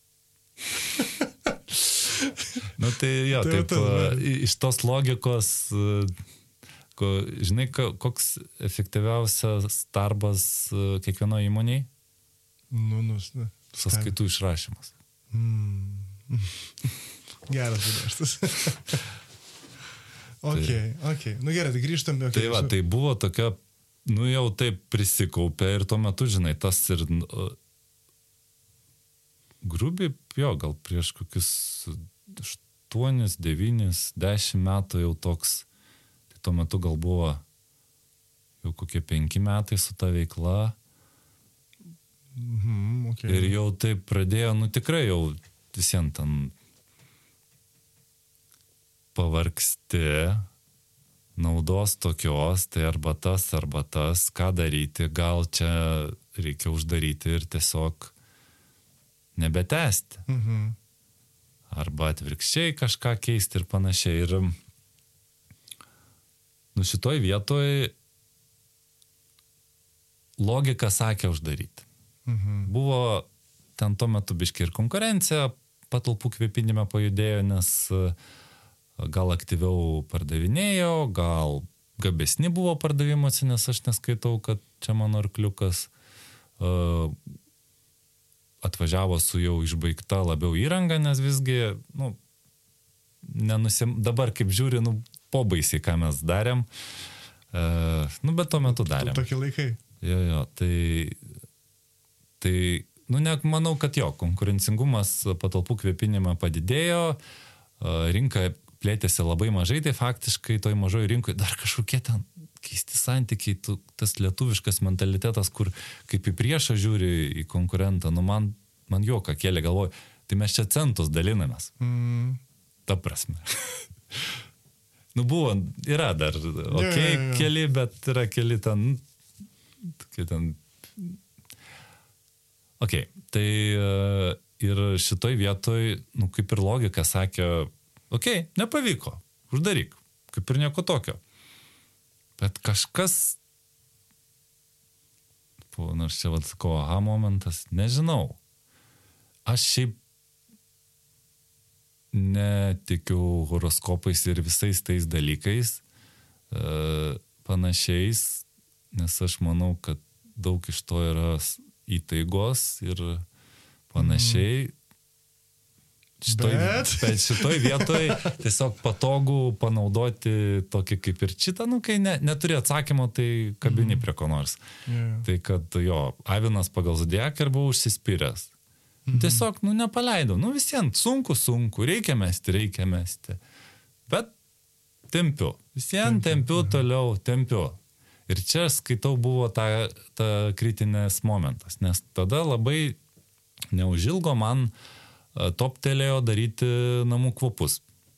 [SPEAKER 2] Nu tai jo, taip, iš tos logikos, žinai, koks efektyviausias darbas kiekvieno įmoniai? Sąskaitų išrašymas.
[SPEAKER 1] Geras įdėštas. Okay. Nu gerai, tai grįžtam.
[SPEAKER 2] Tai va, tai buvo tokia, jau taip prisikaupė ir tuo metu, žinai, tas ir grubiai, gal prieš kokius 8, 9, 10 metų jau toks, tai tuo metu gal buvo jau kokie 5 metai su ta veikla.
[SPEAKER 1] Okay.
[SPEAKER 2] Ir jau taip pradėjo, tikrai jau visiems ten pavargsti, naudos tokios, tai arba tas, ką daryti, gal čia reikia uždaryti ir tiesiog nebetęsti. Arba atvirkščiai kažką keisti ir panašiai. Ir šitoj vietoj logika sakė uždaryti. Buvo ten tuo metu biškai ir konkurencija, patalpų kvėpinime pajudėjo, nes gal aktyviau pardavinėjo, gal gabesni buvo pardavimuose, nes aš neskaitau, kad čia mano arkliukas atvažiavo su jau išbaigta labiau įranga, nes visgi, dabar kaip žiūri, pobaisiai, ką mes darėm, bet tuo metu darėm.
[SPEAKER 1] Tokie laikai.
[SPEAKER 2] Jo, tai manau, kad konkurencingumas patalpų kvėpinime padidėjo, rinka plėtėsi labai mažai, tai faktiškai toj mažoj rinkoje dar kažkokie ten keisti santykiai, tas lietuviškas mentalitetas, kur kaip į priešą žiūri į konkurentą, man juoką kėlė, galvoju, tai mes čia centus dalinamės. Ta prasme. Yra dar, keli, bet yra keli ten, tai ir šitoj vietoj, kaip ir logika sakė, nepavyko, uždaryk, kaip ir nieko tokio. Bet kažkas, nors čia sakau, momentas, nežinau. Aš šiaip netikiu horoskopais ir visais tais dalykais panašiais, nes aš manau, kad daug iš to yra įtaigos ir panašiai. Bet šitoj vietoj tiesiog patogu panaudoti tokį kaip ir šitą, kai neturi atsakymo, tai kabini prie ko nors. Tai kad avinas pagal zodiaką ir buvau užsispyręs. Tiesiog, nepaleidau. Visiems sunku, reikia mesti. Bet tempiu. Visiems tempiu toliau. Ir čia, skaitau, buvo ta kritinės momentas, nes tada labai neužilgo man toptelėjo daryti namų kvapus.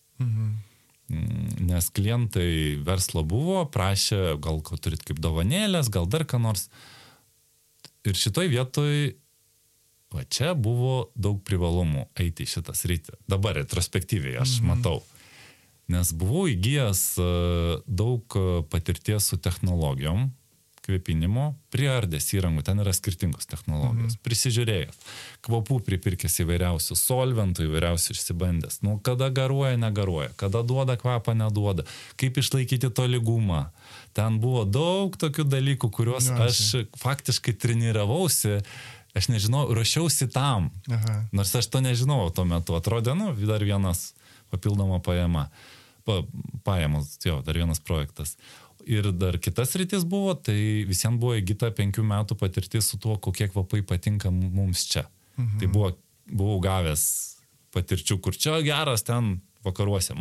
[SPEAKER 2] Nes klientai verslo buvo, prašė, gal turit kaip dovanėlės, gal dar ką nors. Ir šitoj vietoj, čia buvo daug privalumų eiti į šitą sritį. Dabar retrospektyviai aš matau. Nes buvau įgijęs daug patirties su technologijom, kvėpinimo, priardės įrangų, ten yra skirtingos technologijos, prisižiūrėjęs, kvapų pripirkęs įvairiausių, solventų įvairiausių išsibandęs, kada garuoja, negaruoja, kada duoda kvapą, neduoda, kaip išlaikyti tolygumą. Ten buvo daug tokių dalykų, kuriuos aš faktiškai treniravausi, aš nežinau, ruošiausi tam, nors aš to nežinau tuo metu, atrodė, dar vienas papildoma pajamos, dar vienas projektas. Ir dar kitas rytis buvo, tai visiems buvo įgyta 5 metų patirtis su tuo, kokie kvapai patinka mums čia. Tai buvau gavęs patirčių, kur čia geras ten vakaruose.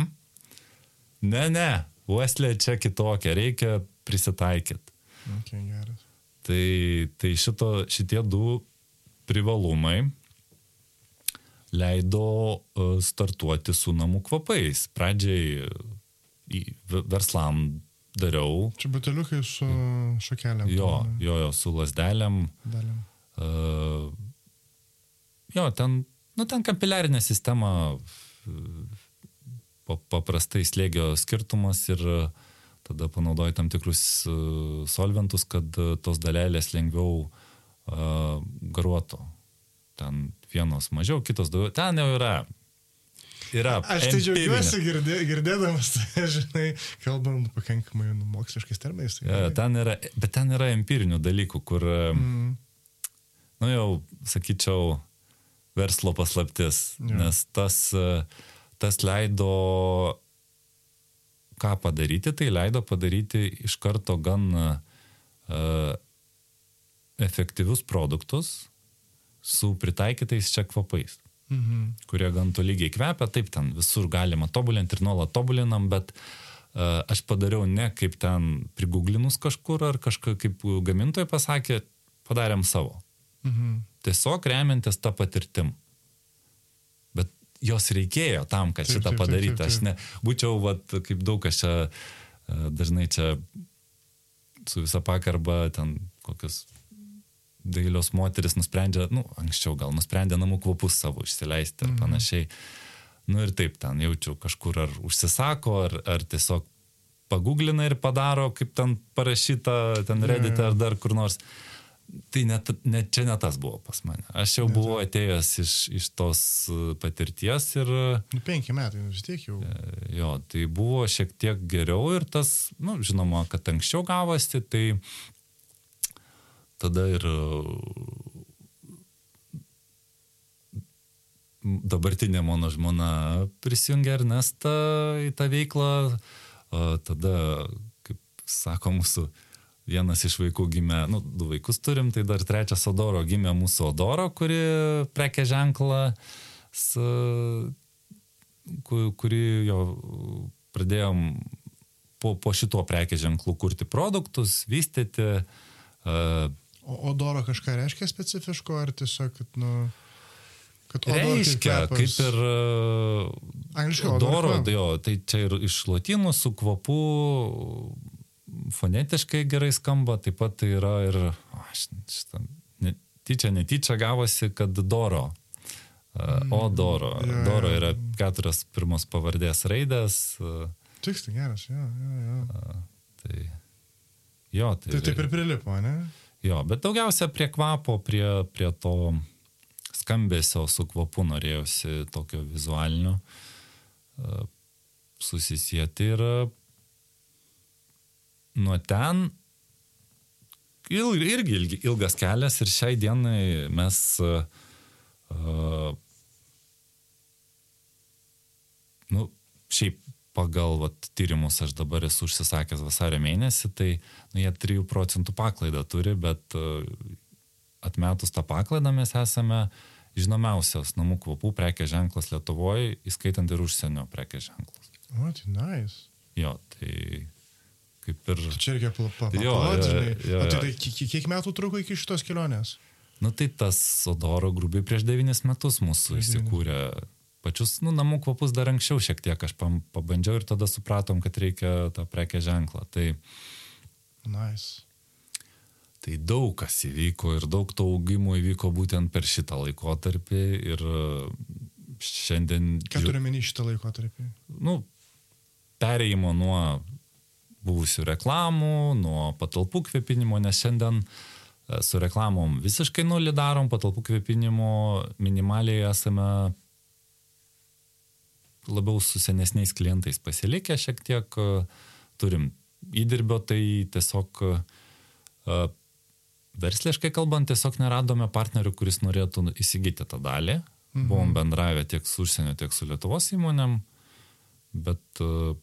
[SPEAKER 2] Ne, uoslė čia kitokia, reikia prisitaikyti.
[SPEAKER 1] Geras.
[SPEAKER 2] Tai šitie 2 privalumai leido startuoti su namų kvapais. Pradžiai verslam dariau.
[SPEAKER 1] Čia buteliukai su šakelėm.
[SPEAKER 2] Jo, su lasdelėm. Ten kapiliarinė sistema, paprastai slėgio skirtumas ir tada panaudoji tam tikrus solventus, kad tos dalelės lengviau garuotų. Ten vienos mažiau, kitos daugiau. Ten jau yra.
[SPEAKER 1] Aš tai džiaugiuosi girdėdamas, žinai, kalbant pakankamai moksliškais terminais.
[SPEAKER 2] Bet ten yra empirinių dalykų, kur, jau, sakyčiau, verslo paslaptis, nes tas leido ką padaryti, tai leido padaryti iš karto gan efektyvius produktus su pritaikytais čia kvapais. Kurie gan tolygiai kvepia, taip ten visur galima tobulinti ir nuolat tobulinam, bet aš padariau ne kaip ten priguglinus kažkur ar kažką kaip gamintojai pasakė, padarėm savo. Tiesiog remiantis tą patirtim. Bet jos reikėjo tam, kad šitą padaryti. Aš ne, būčiau, kaip daug kas čia, dažnai čia su visa pagarba ten kokius dailios moteris nusprendžia, anksčiau gal nusprendė namų kvapus savo išsileisti ar panašiai. Ir taip ten jaučiu kažkur ar užsisako, ar tiesiog pagooglina ir padaro, kaip ten parašyta, ten Reddit'e ar dar kur nors. Tai čia ne tas buvo pas mane. Aš jau buvau atėjęs iš tos patirties ir...
[SPEAKER 1] 5 metai, vis tiek jau.
[SPEAKER 2] Jo, tai buvo šiek tiek geriau ir tas, žinoma, kad anksčiau gavosi, tai tada ir dabartinė mano žmona prisijungė Ernestą į tą veiklą. Tada, kaip sako, mūsų vienas iš vaikų gimė, 2 vaikus turim, tai dar 3 Odoro gimė mūsų Odoro, kuri prekė ženklą, kurį jo pradėjom po šito prekė ženklų kurti produktus, vystyti.
[SPEAKER 1] Odoro kažką reiškia specifiško, ar tiesiog, kad Odoro
[SPEAKER 2] reiškia, kaip ir
[SPEAKER 1] angliškai
[SPEAKER 2] Odoro, tai čia ir iš lotynų su kvapu fonetiškai gerai skamba, taip pat tai yra ir netyčia gavosi, kad Doro. Odoro. Doro yra 4 pirmos pavardės raidės.
[SPEAKER 1] Tiksliai geras,
[SPEAKER 2] jo.
[SPEAKER 1] Tai taip ir prilipo, ne?
[SPEAKER 2] Jo, bet daugiausia prie kvapo, prie to skambesio su kvapu norėjusi tokio vizualinio susisieti ir nuo ten irgi ilgas kelias ir šiai dienai mes šiaip pagal tyrimus aš dabar esu užsisakęs vasario mėnesį, tai jie 3% paklaidą turi, bet atmetus tą paklaidą mes esame žinomiausias namų kvapų prekės ženklas Lietuvoje, įskaitant ir užsienio prekės ženklas.
[SPEAKER 1] O, tai nice.
[SPEAKER 2] Jo, tai kaip ir...
[SPEAKER 1] Čia reikia paparodžiai. O tai kiek metų truko iki šitos kelionės?
[SPEAKER 2] Tai tas Odoro grubiai prieš 9 metus mūsų įsikūrė. Pačius namų kvapus dar anksčiau šiek tiek aš pabandžiau ir tada supratom, kad reikia tą prekės ženklą.
[SPEAKER 1] Nice.
[SPEAKER 2] Tai daug kas įvyko ir daug to augimo įvyko būtent per šitą laikotarpį ir šiandien...
[SPEAKER 1] Ką turi meni šitą laikotarpį?
[SPEAKER 2] Perėjimo nuo buvusių reklamų, nuo patalpų kvepinimo, nes šiandien su reklamom visiškai nulį darom, patalpų kvepinimo minimaliai esame labiau su senesniais klientais pasilikę šiek tiek, turim įdirbio, tai tiesiog versliškai kalbant, tiesiog neradome partnerių, kuris norėtų įsigyti tą dalį. Buvom bendravę tiek su užsienio, tiek su Lietuvos įmonėm, bet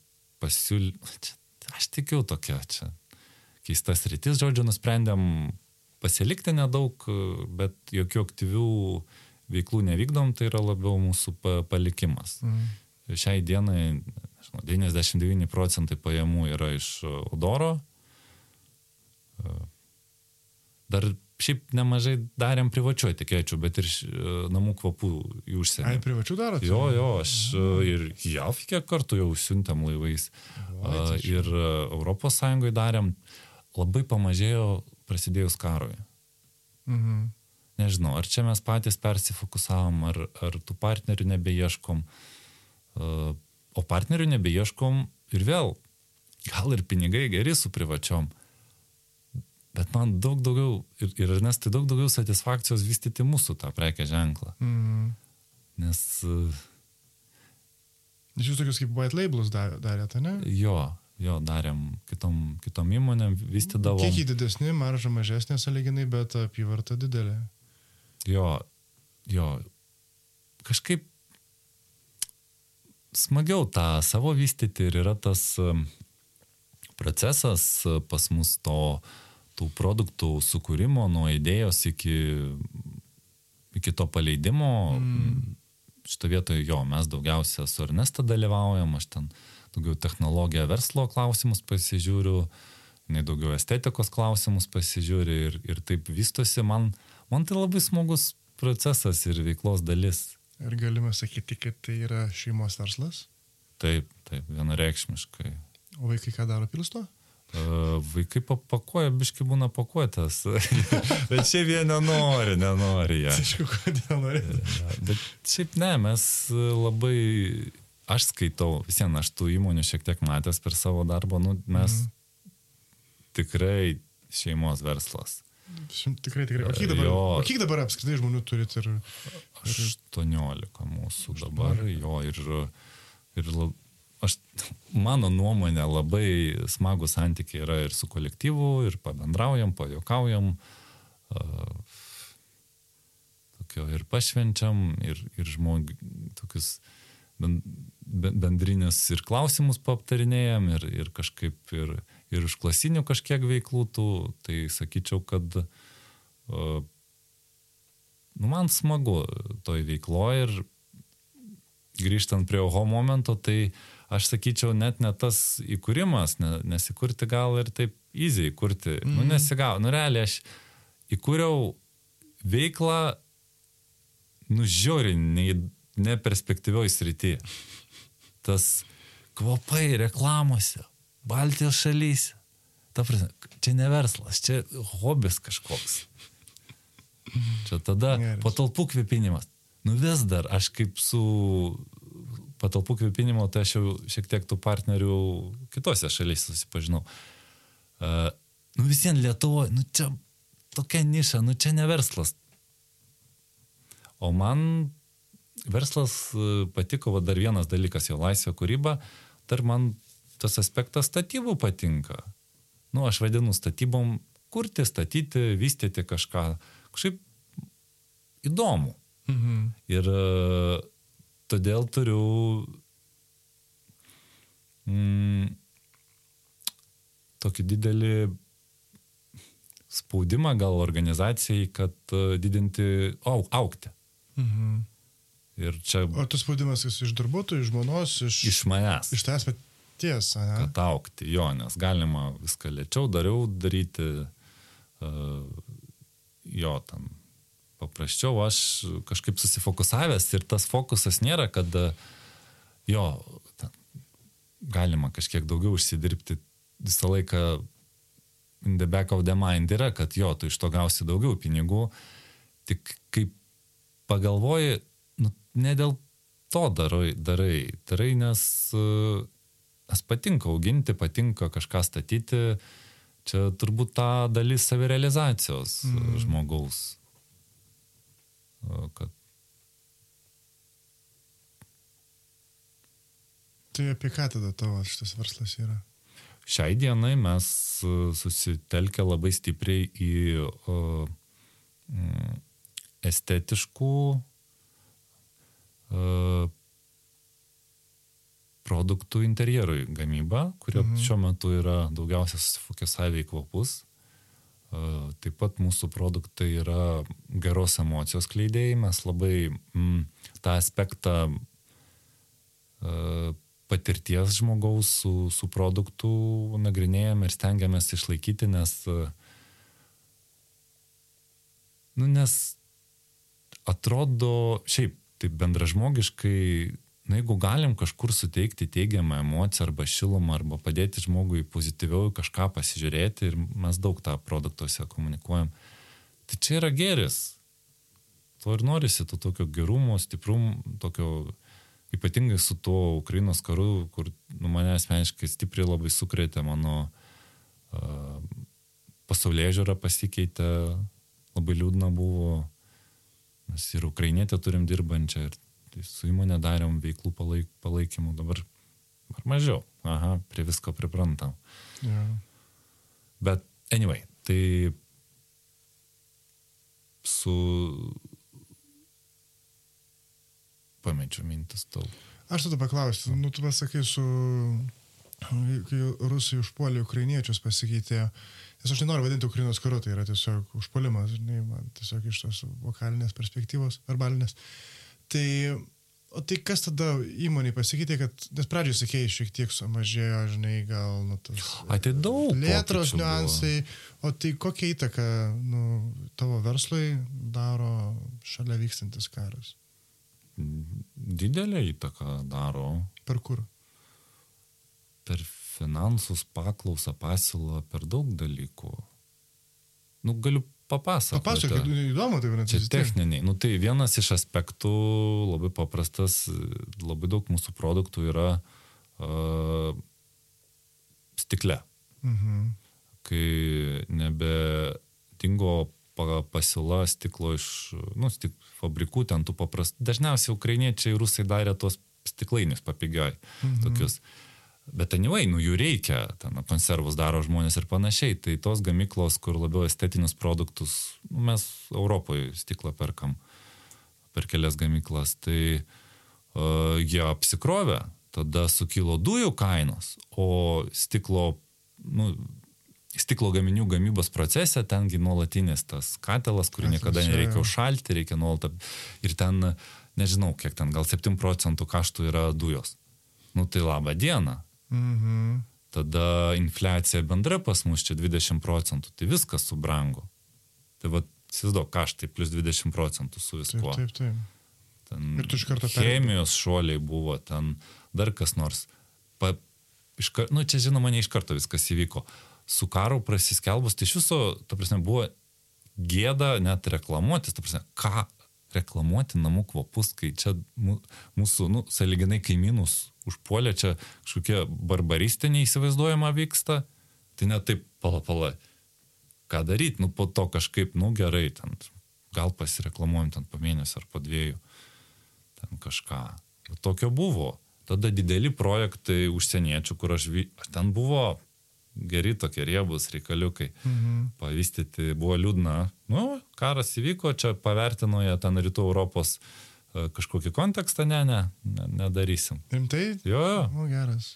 [SPEAKER 2] aš tikiu tokia čia keistas rytis, žodžiu, nusprendėm pasilikti nedaug, bet jokių aktyvių veiklų nevykdom, tai yra labiau mūsų palikimas. Šiai dienai 99% pajamų yra iš Odoro. Dar šiaip nemažai darėm privačioj tikėčiau, bet ir namų kvapų į užsienį.
[SPEAKER 1] Ai, privačių darot?
[SPEAKER 2] Jo, aš ir JAV kiek kartų jau siuntėm laivais. Ir Europos Sąjungoje darėm. Labai pamažėjo prasidėjus karui. Nežinau, ar čia mes patys persifokusavom, ar tų partnerių nebeieškom. O partnerių nebeieškom ir vėl gal ir pinigai geri su privačiom, bet man daug daugiau, ir Ernestai daug daugiau satisfakcijos vystyti mūsų tą prekę ženklą. Nes...
[SPEAKER 1] Jūs tokius kaip white labelus darėte, ne?
[SPEAKER 2] Jo, darėm kitom įmonėm, vystydavom.
[SPEAKER 1] Kiek didesni, marža mažesnė sąlyginai, bet apyvarta didelė.
[SPEAKER 2] Jo, kažkaip smagiau tą savo vystyti ir yra tas procesas pas mus tų produktų sukūrimo nuo idėjos iki to paleidimo. Šitą vietoje mes daugiausia su Ernesta dalyvaujam, aš ten daugiau technologiją verslo klausimus pasižiūriu, daugiau estetikos klausimus pasižiūriu ir taip vystosi. Man tai labai smagus procesas ir veiklos dalis.
[SPEAKER 1] Ir galime sakyti, kad tai yra šeimos verslas?
[SPEAKER 2] Taip, vienareikšmiškai.
[SPEAKER 1] O vaikai ką daro pilsto?
[SPEAKER 2] Vaikai pakuoja, biškai būna pakuotas. Bet šiaip jie nenori jie.
[SPEAKER 1] Aišku, kodėl nori.
[SPEAKER 2] Bet šiaip ne, mes labai, aš skaitau, visien aš tų įmonių šiek tiek matęs per savo darbą, mes tikrai šeimos verslas.
[SPEAKER 1] Tikrai. O kiek dabar apskritai žmonių turit?
[SPEAKER 2] 18 mūsų dabar, ir mano nuomonė labai smagų santykiai yra ir su kolektyvu, ir pabendraujam, pajuokaujam, ir pašvenčiam, ir tokius bendrinius ir klausimus paaptarinėjam, ir kažkaip ir užklasinių kažkiek veiklų tų, tai sakyčiau, kad man smagu toj veikloje ir grįžtant prie oho momento, tai aš sakyčiau, net ne tas įkūrimas, nes įkurti gal ir taip easy įkurti, nesigavo. Realiai aš įkūriau veiklą žiauriai neperspektyvioj srity. Tas kvapai reklamose, Baltijos šalyse. Ta prasme, čia ne verslas, čia hobis kažkoks. Čia tada patalpų kvėpinimas. Vis dar, aš kaip su patalpų kvėpinimo, tai aš jau šiek tiek tų partnerių kitose šalyse susipažinau. Visien Lietuvoje, čia tokia niša, čia ne verslas. O man verslas patiko, dar vienas dalykas, jo laisvė kūryba, dar man tas aspektas statybų patinka. Aš vadinu statybom kurti, statyti, vystyti kažką įdomu. Ir todėl turiu tokį didelį spaudimą gal organizacijai, kad didinti, augti. Ir čia...
[SPEAKER 1] O tas spaudimas iš darbuotojų, iš žmonos,
[SPEAKER 2] iš manęs.
[SPEAKER 1] Iš tavęs paties, ne?
[SPEAKER 2] Kad augti, nes galima viską lėčiau daryti, tam paprasčiau, aš kažkaip susifokusavęs ir tas fokusas nėra, kad galima kažkiek daugiau užsidirbti, visą laiką in the back of the mind yra, kad tu iš to gausi daugiau pinigų, tik kaip pagalvoji, ne dėl to darai, nes patinka auginti, patinka kažką statyti, čia turbūt ta dalis savirealizacijos žmogaus. Kad...
[SPEAKER 1] Tai apie ką tada tavo šitas verslas yra?
[SPEAKER 2] Šiai dienai mes susitelkę labai stipriai į estetiškų produktų interjerui gamybą, kurie šiuo metu yra daugiausia susifokusavę į kvapus. Taip pat mūsų produktai yra geros emocijos kleidėjai, mes labai tą aspektą patirties žmogaus su produktų nagrinėjame ir stengiamės išlaikyti, nes atrodo, šiaip taip bendražmogiškai, jeigu galim kažkur suteikti teigiamą emociją arba šilumą, arba padėti žmogui pozityviau kažką pasižiūrėti, ir mes daug tą produktuose komunikuojam, tai čia yra gėris. To ir norisi, to tokio gerumo, stiprumo, tokio ypatingai su tuo Ukrainos karu, kur mane asmeniškai stipriai labai sukrėtė, mano pasaulėžiūra pasikeitė, labai liūdna buvo, mes ir ukrainietę turim dirbančią, ir tai su įmonė darėm veiklų palaikymų, dabar mažiau, prie visko priprantam.
[SPEAKER 1] Yeah.
[SPEAKER 2] Bet anyway, tai pamečiau mintis tau.
[SPEAKER 1] Aš tada paklausiu, tu pasakai, kai rusai užpuolė ukrainiečius pasikeitė, nes aš nenoriu vadinti Ukrainos karu, tai yra tiesiog užpuolimas, žinai, man tiesiog iš tos vokalinės perspektyvos, verbalinės. O tai kas tada įmonėj pasikeitė, kad, nes pradžioj sakėjai, šiek tiek sumažėjo, žinai, gal,
[SPEAKER 2] tai daug
[SPEAKER 1] plėtros niuansai, o tai kokią įtaką, tavo verslui daro šalia vykstantis karas?
[SPEAKER 2] Didelę įtaką daro.
[SPEAKER 1] Per kur?
[SPEAKER 2] Per finansus, paklausą, pasiūlą, per daug dalykų. Galiu papasakoti.
[SPEAKER 1] Papasakoti, įdomu, tai vienas.
[SPEAKER 2] Čia techniniai. Tai vienas iš aspektų labai paprastas, labai daug mūsų produktų yra stikle. Kai nebedingo pasiūla stiklo iš fabrikų, ten tų dažniausiai ukrainiečiai, rusai darė tuos stiklainius papigioj, tokius. Bet anyway, jų reikia, ten konservus daro žmonės ir panašiai, tai tos gamyklos, kur labiau estetinius produktus, mes Europoje stiklą perkam per kelias gamyklas, tai jie apsikrovė, tada sukilo dujų kainos, o stiklo gaminių gamybos procese tengi nuolatinis tas katilas, kurį niekada nereikia užšalti, reikia nuolat, ir ten, nežinau, kiek ten, gal 7% kaštų yra dujos. Tai labą dieną. Tada infliacija bendra pas mus čia 20%, tai viskas subrango. Tai įsivaizduok, kaštai plus 20% su viskuo.
[SPEAKER 1] Taip.
[SPEAKER 2] Ten
[SPEAKER 1] Ir tu iš karto
[SPEAKER 2] chemijos šuoliai buvo, ten dar kas nors. Čia žinoma, ne iš karto viskas įvyko. Su karu prasiskelbus, tai iš viso, ta prasme, buvo gėda net reklamuotis, ta prasme, ką reklamuoti namų kvapus, kai čia mūsų, sąlyginai kaimynus užpuolė, čia kažkokie barbaristiniai įsivaizduojama vyksta, tai net taip pala, ką daryti, po to kažkaip, gerai, ten, gal pasireklamuojam ten po mėnesį ar po 2, ten kažką. Tokio buvo. Tada dideli projektai užsieniečių, kur ten buvo geri tokie riebus reikaliukai. Pavystyti buvo liūdna. Karas įvyko, čia pavertino jie ten rytų Europos kažkokį kontekstą, nedarysim.
[SPEAKER 1] Rimtai?
[SPEAKER 2] Jo.
[SPEAKER 1] Geras.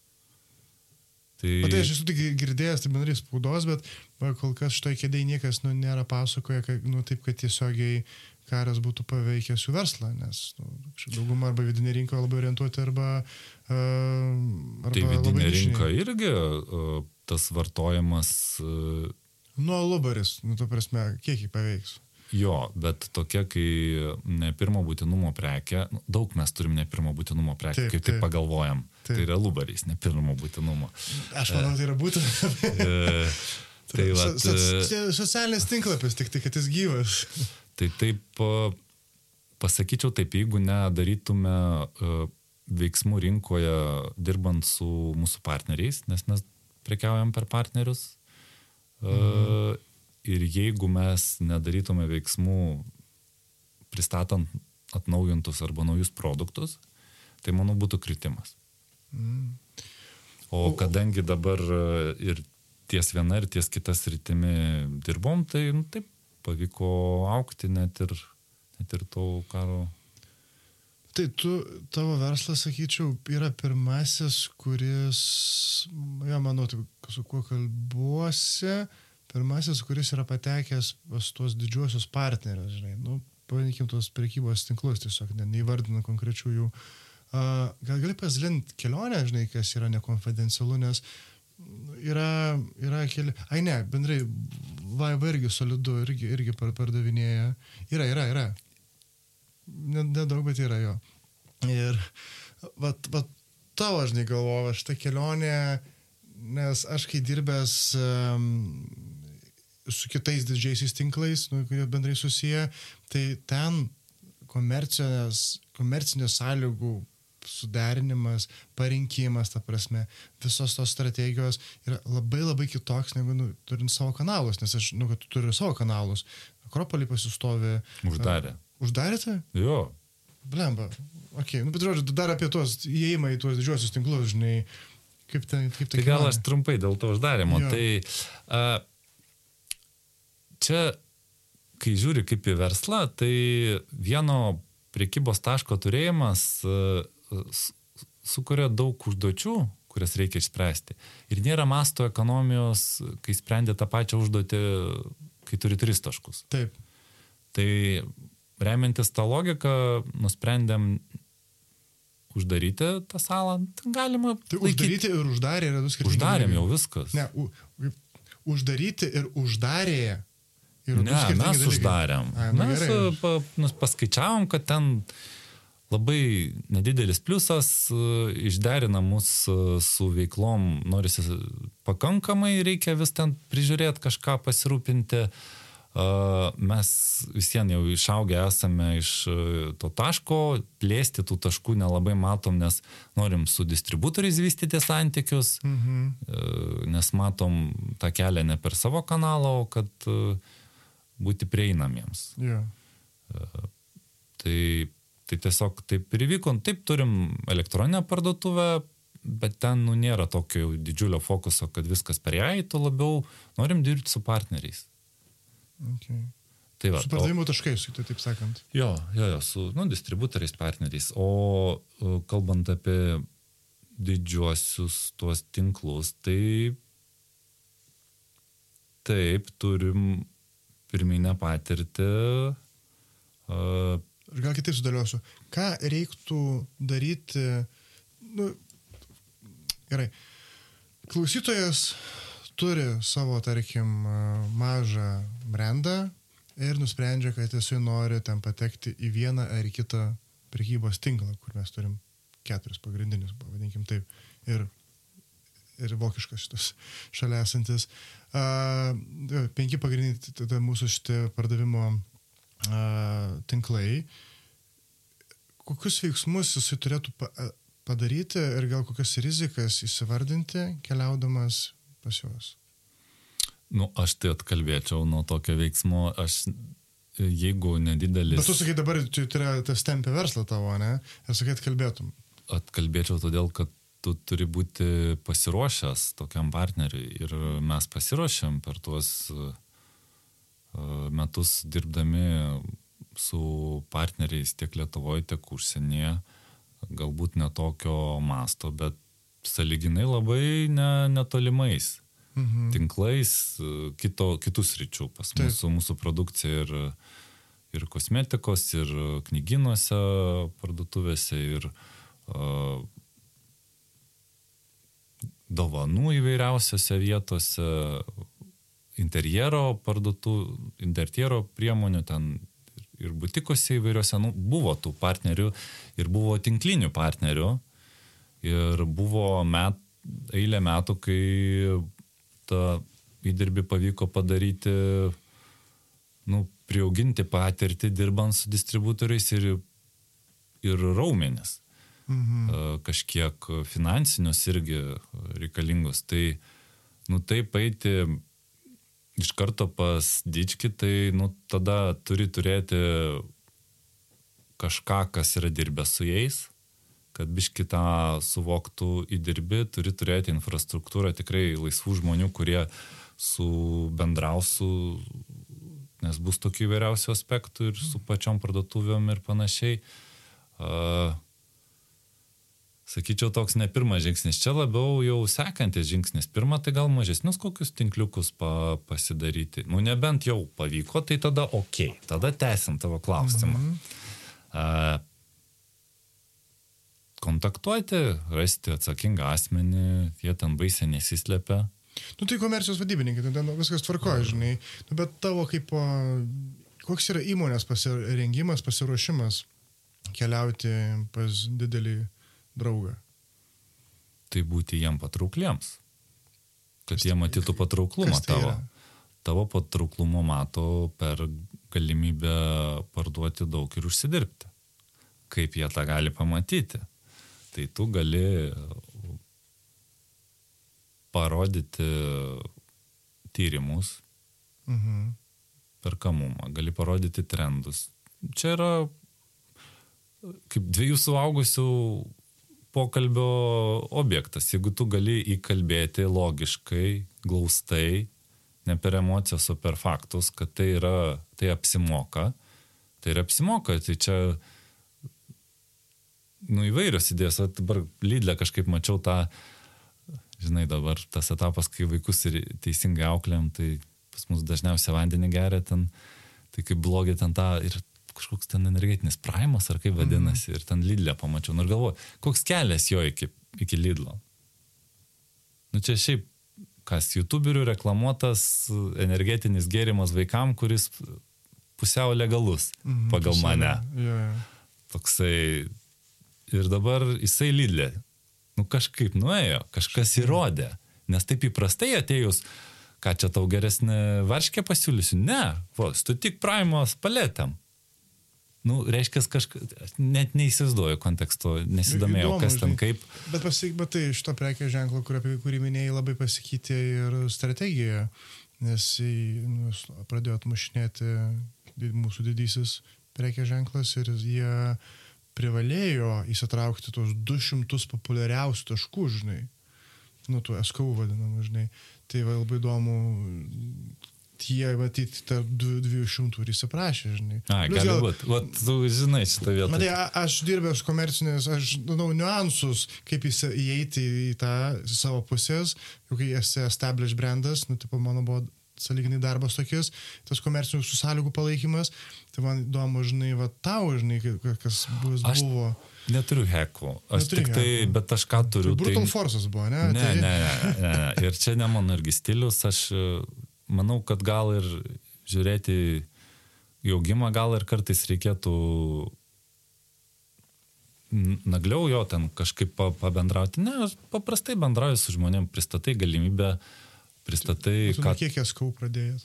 [SPEAKER 1] O tai aš esu tik girdėjęs, tai bendrai spaudos, bet kol kas šitoj kėdėj niekas nėra pasakoja, taip, kad tiesiogiai karas būtų paveikęs jų verslą, nes dauguma arba vidinė rinka labai orientuoti, arba
[SPEAKER 2] tai vidinė rinka irgi tas vartojimas...
[SPEAKER 1] Lubaris, ta prasme, kiek jį paveiks?
[SPEAKER 2] Jo, bet tokia, kai ne pirmo būtinumo prekė, daug mes turim ne pirmo būtinumo prekė, kaip taip pagalvojam. Tai yra lubaris, ne pirmo būtinumo.
[SPEAKER 1] Aš manau, tai yra būtinumo. Socialinis tinklapis, tik tai, kad jis gyvas.
[SPEAKER 2] Tai taip, pasakyčiau taip, jeigu nedarytume veiksmų rinkoje dirbant su mūsų partneriais, nes mes prekiaujam per partnerius, ir jeigu mes nedarytume veiksmų pristatant atnaujintus arba naujus produktus, tai manau būtų kritimas. O kadangi dabar ir ties viena ir ties kita sritimi dirbom, tai taip pavyko augti net ir to karo.
[SPEAKER 1] Tai tavo verslas, sakyčiau, yra pirmasis, kuris, manau, su kuo kalbuosi, pirmasis, kuris yra patekęs pas tuos didžiuosius partnerius, žinai, pavadinkim tos prekybos tinklus, tiesiog neįvardinant konkrečių jų. Gal gali pasidalinti kelionę, žinai, kas yra nekonfidencialu, nes yra keli... bendrai, Vaiva irgi solidu, irgi pardavinėja. Yra. Nedaug, bet yra jo. Ir tavo, žinai, galvoju, šitą kelionę, nes aš kai dirbęs su kitais didžiaisiais tinklais, kurie bendrai susiję, tai ten komercinės sąlygų suderinimas, parinkimas, ta prasme, visos tos strategijos yra labai labai kitoks negu turint savo kanalus, nes aš, kad tu turi savo kanalus. Akropolį pasistovi.
[SPEAKER 2] Uždarė.
[SPEAKER 1] Uždarėte?
[SPEAKER 2] Jo.
[SPEAKER 1] Blemba. Ok, bet žodžiu, dar apie tuos įėjimą į tuos didžiuosius tinklus, žinai, kaip tai
[SPEAKER 2] gal aš trumpai dėl to uždarimo. Jo. Tai čia, kai žiūri kaip į verslą, tai vieno prekybos taško turėjimas sukuria daug užduočių, kurias reikia išspręsti. Ir nėra masto ekonomijos, kai sprendė tą pačią užduotį, kai turi 3 taškus.
[SPEAKER 1] Taip.
[SPEAKER 2] Tai remiantis tą logiką, nusprendėm uždaryti tą salą. Galima
[SPEAKER 1] tai uždaryti ir uždarė yra 2 skirtingi.
[SPEAKER 2] Uždarėm jau viskas.
[SPEAKER 1] Ne, uždaryti ir uždarė.
[SPEAKER 2] Ne, mes uždarėm. Mes paskaičiavom, kad ten labai nedidelis pliusas, išderina mus su veiklom, norisi pakankamai, reikia vis ten prižiūrėti, kažką pasirūpinti. Mes visien jau išaugę esame iš to taško, plėsti tų taškų nelabai matom, nes norim su distributoriais vystyti santykius, nes matom tą kelią ne per savo kanalą, o kad būti prieinamiems.
[SPEAKER 1] Yeah.
[SPEAKER 2] Tai tiesiog taip ir įvyko. Taip turim elektroninę parduotuvę, bet ten nėra tokio didžiulio fokuso, kad viskas per ją eitų, labiau norim dirbti su partneriais.
[SPEAKER 1] Okay.
[SPEAKER 2] Tai va,
[SPEAKER 1] su pardavimo taškais, taip sakant.
[SPEAKER 2] Jo, su distributoriais, partneriais. O kalbant apie didžiuosius tuos tinklus, tai taip turim pirminę patirtį.
[SPEAKER 1] Aš gal kitaip sudėliosiu. Ką reiktų daryti? Gerai. Klausytojas turi savo, tarkim, mažą brandą ir nusprendžia, kad jisai nori ten patekti į vieną ar kitą prekybos tinklą, kur mes turim 4 pagrindinius, pavadinkim taip, ir vokiškas šitas šalia esantis. 5 pagrindiniai tada mūsų šitie pardavimo tinklai. Kokius veiksmus jisai turėtų padaryti ir gal kokias rizikas įsivardinti, keliaudamas pas juos?
[SPEAKER 2] Aš tai atkalbėčiau nuo tokio veiksmo. Jeigu nedidelis...
[SPEAKER 1] Bet tu sakai, dabar tai yra tas tempia verslą tavo, ne? Ir sakai, atkalbėtum.
[SPEAKER 2] Atkalbėčiau todėl, kad tu turi būti pasiruošęs tokiam partneriui. Ir mes pasiruošėm per tuos metus dirbdami su partneriais tiek Lietuvoje, tiek užsienyje. Galbūt ne tokio masto, bet sąlyginai labai netolimais tinklais kitus ryčių pas mūsų produkcija ir kosmetikos, ir knygynuose, parduotuvėse, ir dovanų įvairiausiose vietose, interjero priemonių, ten ir butikose įvairiose, buvo tų partnerių ir buvo tinklinių partnerių ir buvo eilė metų, kai tą įdirbį pavyko padaryti, priauginti patirtį dirbant su distributoriais ir raumenis. Kažkiek finansinius irgi reikalingus. Tai, taip eiti iš karto pas dičkį, tai, tada turi turėti kažką, kas yra dirbęs su jais, kad biškį tą suvoktų įdirbį, turi turėti infrastruktūrą tikrai laisvų žmonių, kurie bendrausų, nes bus tokių įvairiausių aspektų ir su pačiom parduotuvėm ir panašiai. Sakyčiau, toks ne pirmas žingsnis. Čia labiau jau sekantis žingsnis. Pirma, tai gal mažesnius kokius tinkliukus pasidaryti. Nebent jau pavyko, tai tada okei. Tada tęsim tavo klausimą. Kontaktuoti, rasti atsakingą asmenį, jie ten baisiai nesislepia.
[SPEAKER 1] Tai komercijos vadybininkai, ten viskas tvarkoja, žinai. Bet tavo koks yra įmonės pasirengimas, pasiruošimas keliauti pas didelį draugą?
[SPEAKER 2] Tai būti jiem patraukliems. Kad jie matytų patrauklumą tavo. Tavo patrauklumo mato per galimybę parduoti daug ir užsidirbti. Kaip jie tą gali pamatyti? tai tu gali parodyti tyrimus, perkamumą, gali parodyti trendus. Čia yra kaip dviejų suaugusių pokalbio objektas. Jeigu tu gali įkalbėti logiškai, glaustai, ne per emocijas, o per faktus, kad tai apsimoka. Tai ir apsimoka. Tai čia įvairios idėjos. Dabar Lidle kažkaip mačiau tą, žinai, dabar tas etapas, kai vaikus ir teisingai auklėjom, tai pas mus dažniausiai vandenį geria ten, tai kaip blogė ten tą ir kažkoks ten energetinis primas, ar kaip vadinasi, ir ten Lidle pamačiau. Ir galvoju, koks kelias jo iki Lidlo. Čia šiaip, kas YouTuberių reklamuotas energetinis gėrimas vaikam, kuris pusiau legalus pagal mane. Toksai. Ir dabar jisai Lidle. Kažkaip nuėjo, kažkas įrodė. Nes taip įprastai atėjus, ką čia tau geresnė varškė pasiūlysiu? Ne, tu tik primos paletėm. Reiškia, net neįsivaizduoju konteksto, nesidomėjau, kas ten kaip.
[SPEAKER 1] Bet tai šito prekės ženklo, kurį minėjai, labai pasikeitė ir strategija, nes pradėjo atmušinėti mūsų didysis prekės ženklas ir jie privalėjo įsitraukti tos 200 populiariausių taškų, žinai. Tų SKU vadinamų, žinai. Tai labai įdomu, tie, matyti, tarp 200 ir įsiprašė, žinai.
[SPEAKER 2] Gali būti. Tu žinai šitą vietą.
[SPEAKER 1] Matai, aš dirbęs komercinės, aš žinau niuansus, kaip įeiti į tą savo pusės, jau kai esi established brandas, mano buvo sąlyginai darbas tokis, tas komercinių sąlygų palaikymas, tai man įdomu, žinai, tau, žinai, kas buvo.
[SPEAKER 2] Neturiu hekų. Aš tik tai, bet aš ką turiu.
[SPEAKER 1] Tai brutal forces buvo, ne?
[SPEAKER 2] Ne. Ir čia ne mano irgi stilius. Aš manau, kad gal ir žiūrėti į augimą, gal ir kartais reikėtų nagliau jo ten kažkaip pabendrauti. Ne, aš paprastai bendrauju su žmonėm, pristatai galimybę, pristatai...
[SPEAKER 1] Tu kiek SKU pradėjęs?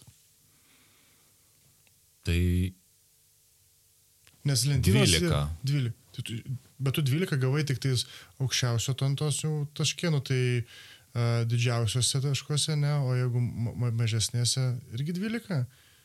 [SPEAKER 2] Tai...
[SPEAKER 1] Nes lentynos...
[SPEAKER 2] 12.
[SPEAKER 1] Bet tu 12 gavai tik tais aukščiausio tontos jau taškė, tai didžiausiuose taškuose, ne, o jeigu mažesnėse irgi 12?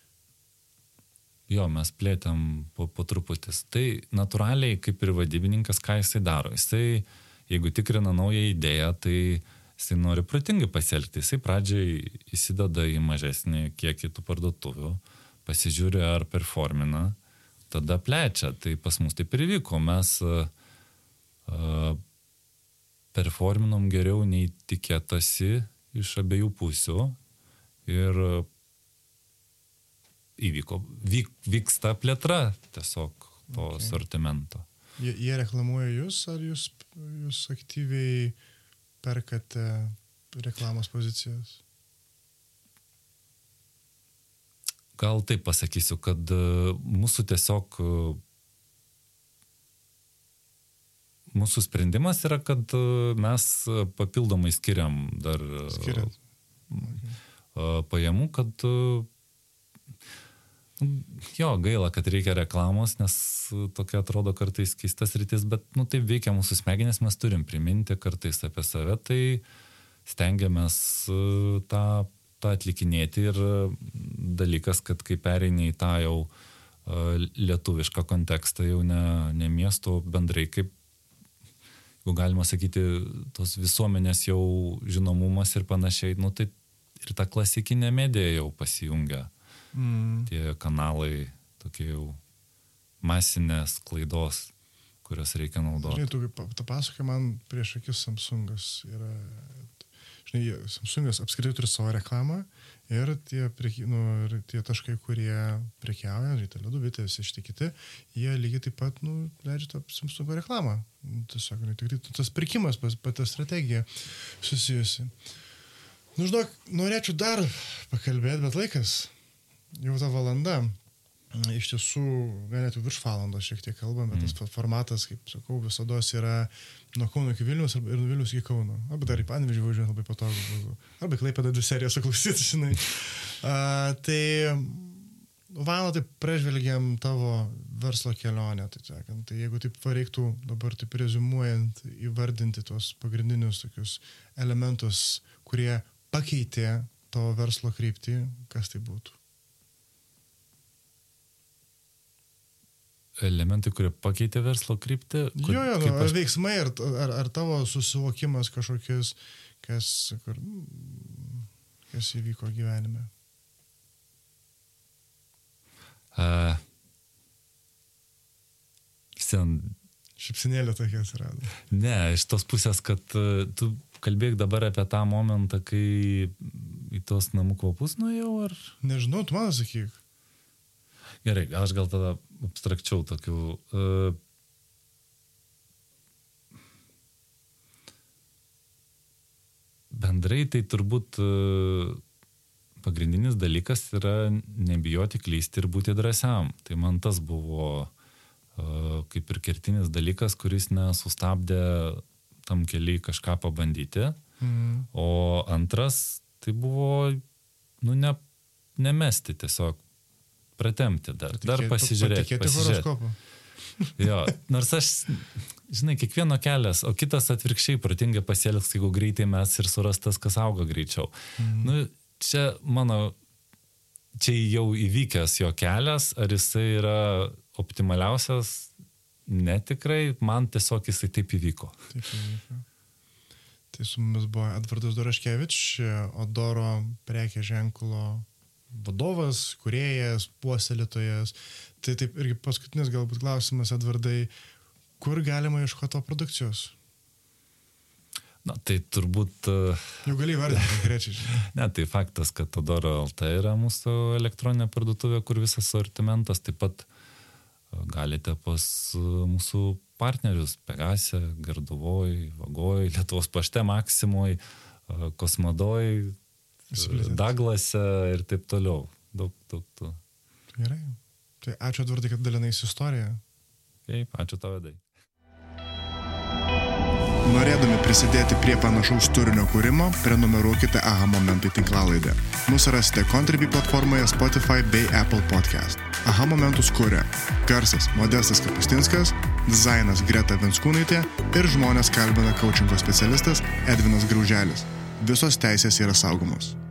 [SPEAKER 2] Jo, mes plėtėm po truputis. Tai natūraliai, kaip ir vadybininkas, ką jisai daro. Jisai, jeigu tikrina naują idėją, tai jisai nori protingai pasielgti. Jisai pradžiai įsideda į mažesnį kiekį tų parduotuvių, pasižiūri ar performina, tada plečia. Tai pas mus taip ir įvyko. Mes performinom geriau nei tikėtasi iš abiejų pusių ir vyksta plėtra tiesiog to sortimento.
[SPEAKER 1] Jie reklamuoja jūs, ar jūs aktyviai perkate reklamos pozicijas?
[SPEAKER 2] Gal taip pasakysiu, kad mūsų tiesiog mūsų sprendimas yra, kad mes papildomai skiriam dar pajamų, kad jo, gaila, kad reikia reklamos, nes tokia atrodo kartais keistas rytis, bet taip veikia mūsų smegenys, mes turim priminti kartais apie save, tai stengiamės tą atlikinėti ir dalykas, kad kai pereini į tą jau lietuvišką kontekstą, jau ne miesto bendrai, kaip, jeigu galima sakyti, tos visuomenės jau žinomumas ir panašiai, tai ir ta klasikinė medija jau pasijungia. Tie kanalai tokie jau masinės klaidos, kurias reikia naudoti.
[SPEAKER 1] Žinai, tu pasakai, man prieš akis Samsungas yra... Žinai, Samsungas apskritai turi savo reklamą ir tie taškai, kurie prekiauja, tai ledų bitė, visi šitie kiti, jie lygiai taip pat leidžia tą Samsungo reklamą. Tiesiog, tas pirkimas, pati strategija susijusi. Žinok, norėčiau dar pakalbėti, bet laikas, jau ta valanda. Iš tiesų, net virš valandos šiek tiek kalbame, tas formatas, kaip sakau, visados yra nuo Kauno iki Vilnius ir nuo Vilnius iki Kauno. Arba dar į Panevėžį važiuojant labai patogu. Arba Klaipėdą 2 serijas suklausyti, žinai. Tai Valandą taip pražvelgiam tavo verslo kelionę, tai sakant. Tai jeigu taip reiktų dabar taip rezumuojant, įvardinti tos pagrindinius tokius elementus, kurie pakeitė tavo verslo kryptį, kas tai būtų?
[SPEAKER 2] Elementai, kurie pakeitė verslo kryptį?
[SPEAKER 1] Ar veiksmai, ar tavo susivokimas kažkokius, kas įvyko gyvenime? Šipsinėlė tokia atsirado.
[SPEAKER 2] Ne, iš tos pusės, kad tu kalbėk dabar apie tą momentą, kai į tos namų kvapus nuėjau, ar...
[SPEAKER 1] Nežinau, tu man sakyk.
[SPEAKER 2] Gerai, aš gal tada abstrakčiau tokių... Bendrai tai turbūt pagrindinis dalykas yra nebijoti klysti ir būti drąsiam. Tai man tas buvo kaip ir kertinis dalykas, kuris nesustabdė tam keliai kažką pabandyti. O antras, tai buvo nemesti tiesiog, pratempti dar pasižiūrėti.
[SPEAKER 1] Patikėti horoskopą.
[SPEAKER 2] Jo, nors aš, žinai, kiekvieno kelias, o kitas atvirkščiai protingai pasielgs, jeigu greitai mes ir suras tas, kas auga greičiau. Čia jau įvykęs jo kelias, ar jisai yra optimaliausias, netikrai, man tiesiog jisai taip įvyko.
[SPEAKER 1] Taip įvyko. Tai su mumis buvo Edvardas Doroškevič, Odoro prekės ženklo vadovas, kūrėjas, puoselėtojas. Tai taip irgi paskutinis galbūt klausimas, Edvardai, kur galima ieškoti to produkcijos?
[SPEAKER 2] Na, tai turbūt...
[SPEAKER 1] Jau gali įvardinti konkrečiai.
[SPEAKER 2] Ne, tai faktas, kad Odoro LT yra mūsų elektroninė parduotuvė, kur visas sortimentas, taip pat galite pas mūsų partnerius Pegase, Garduvoj, Vagoj, Lietuvos pašte Maksimoj, Kosmodoj, Daglase ir taip toliau. Daug.
[SPEAKER 1] Gerai. Tai ačiū, Edvardai, kad dalinais istoriją.
[SPEAKER 2] Taip, ačiū tau, Edai.
[SPEAKER 1] Norėdami prisidėti prie panašaus turinio kūrimo, prenumeruokite Aha Momentai tinklalaidę. Mūsų rasite Contribui platformoje Spotify bei Apple Podcast. Aha Momentus kuria garsas Modestas Kapustinskas, dizainas Greta Venskūnaitė ir žmonės kalbina coachingo specialistas Edvinas Grauželis. Visos teisės yra saugomos.